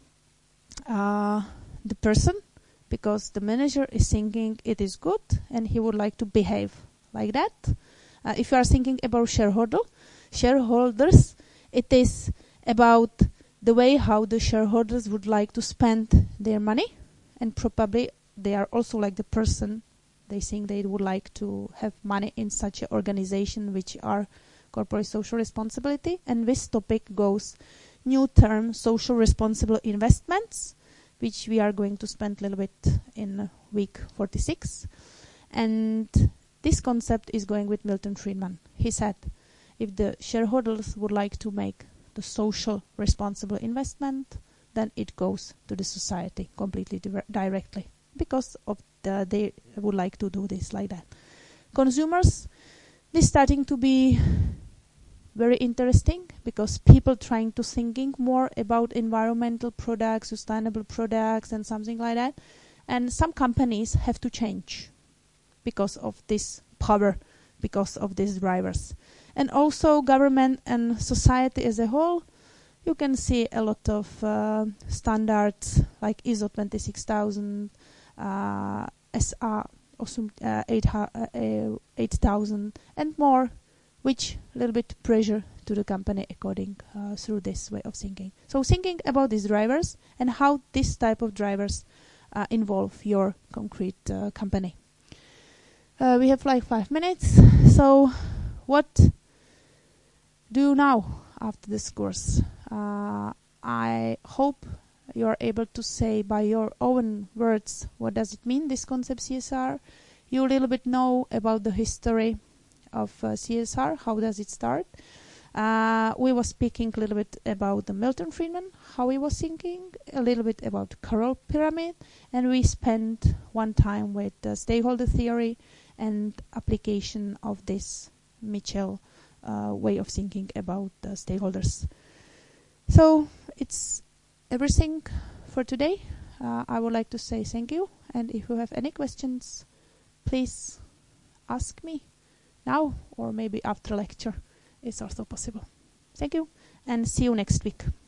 uh, the person, because the manager is thinking it is good and he would like to behave like that. Uh, if you are thinking about shareholder, shareholders, it is about the way how the shareholders would like to spend their money, and probably they are also like the person they think they would like to have money in such an organization which are corporate social responsibility. And this topic goes new term social responsible investments, which we are going to spend a little bit in week forty-six. And this concept is going with Milton Friedman. He said if the shareholders would like to make the social responsible investment, then it goes to the society completely di directly because of the, they would like to do this like that. Consumers, this starting to be very interesting because people trying to thinking more about environmental products, sustainable products and something like that. And some companies have to change because of this power, because of these drivers. And also government and society as a whole, you can see a lot of uh, standards like I S O twenty-six thousand, uh, S R uh, eight thousand and more, which a little bit pressure to the company according uh, through this way of thinking. So thinking about these drivers and how this type of drivers uh, involve your concrete uh, company. Uh, we have like five minutes. So what do you now after this course? Uh, I hope you are able to say by your own words what does it mean, this concept C S R. You a little bit know about the history of uh, C S R, how does it start. Uh, we were speaking a little bit about the Milton Friedman, how he was thinking, a little bit about Carroll pyramid, and we spent one time with the stakeholder theory and application of this Mitchell uh, way of thinking about the stakeholders. So it's everything for today. Uh, I would like to say thank you, and if you have any questions, please ask me now or maybe after lecture. It's also possible. Thank you and see you next week.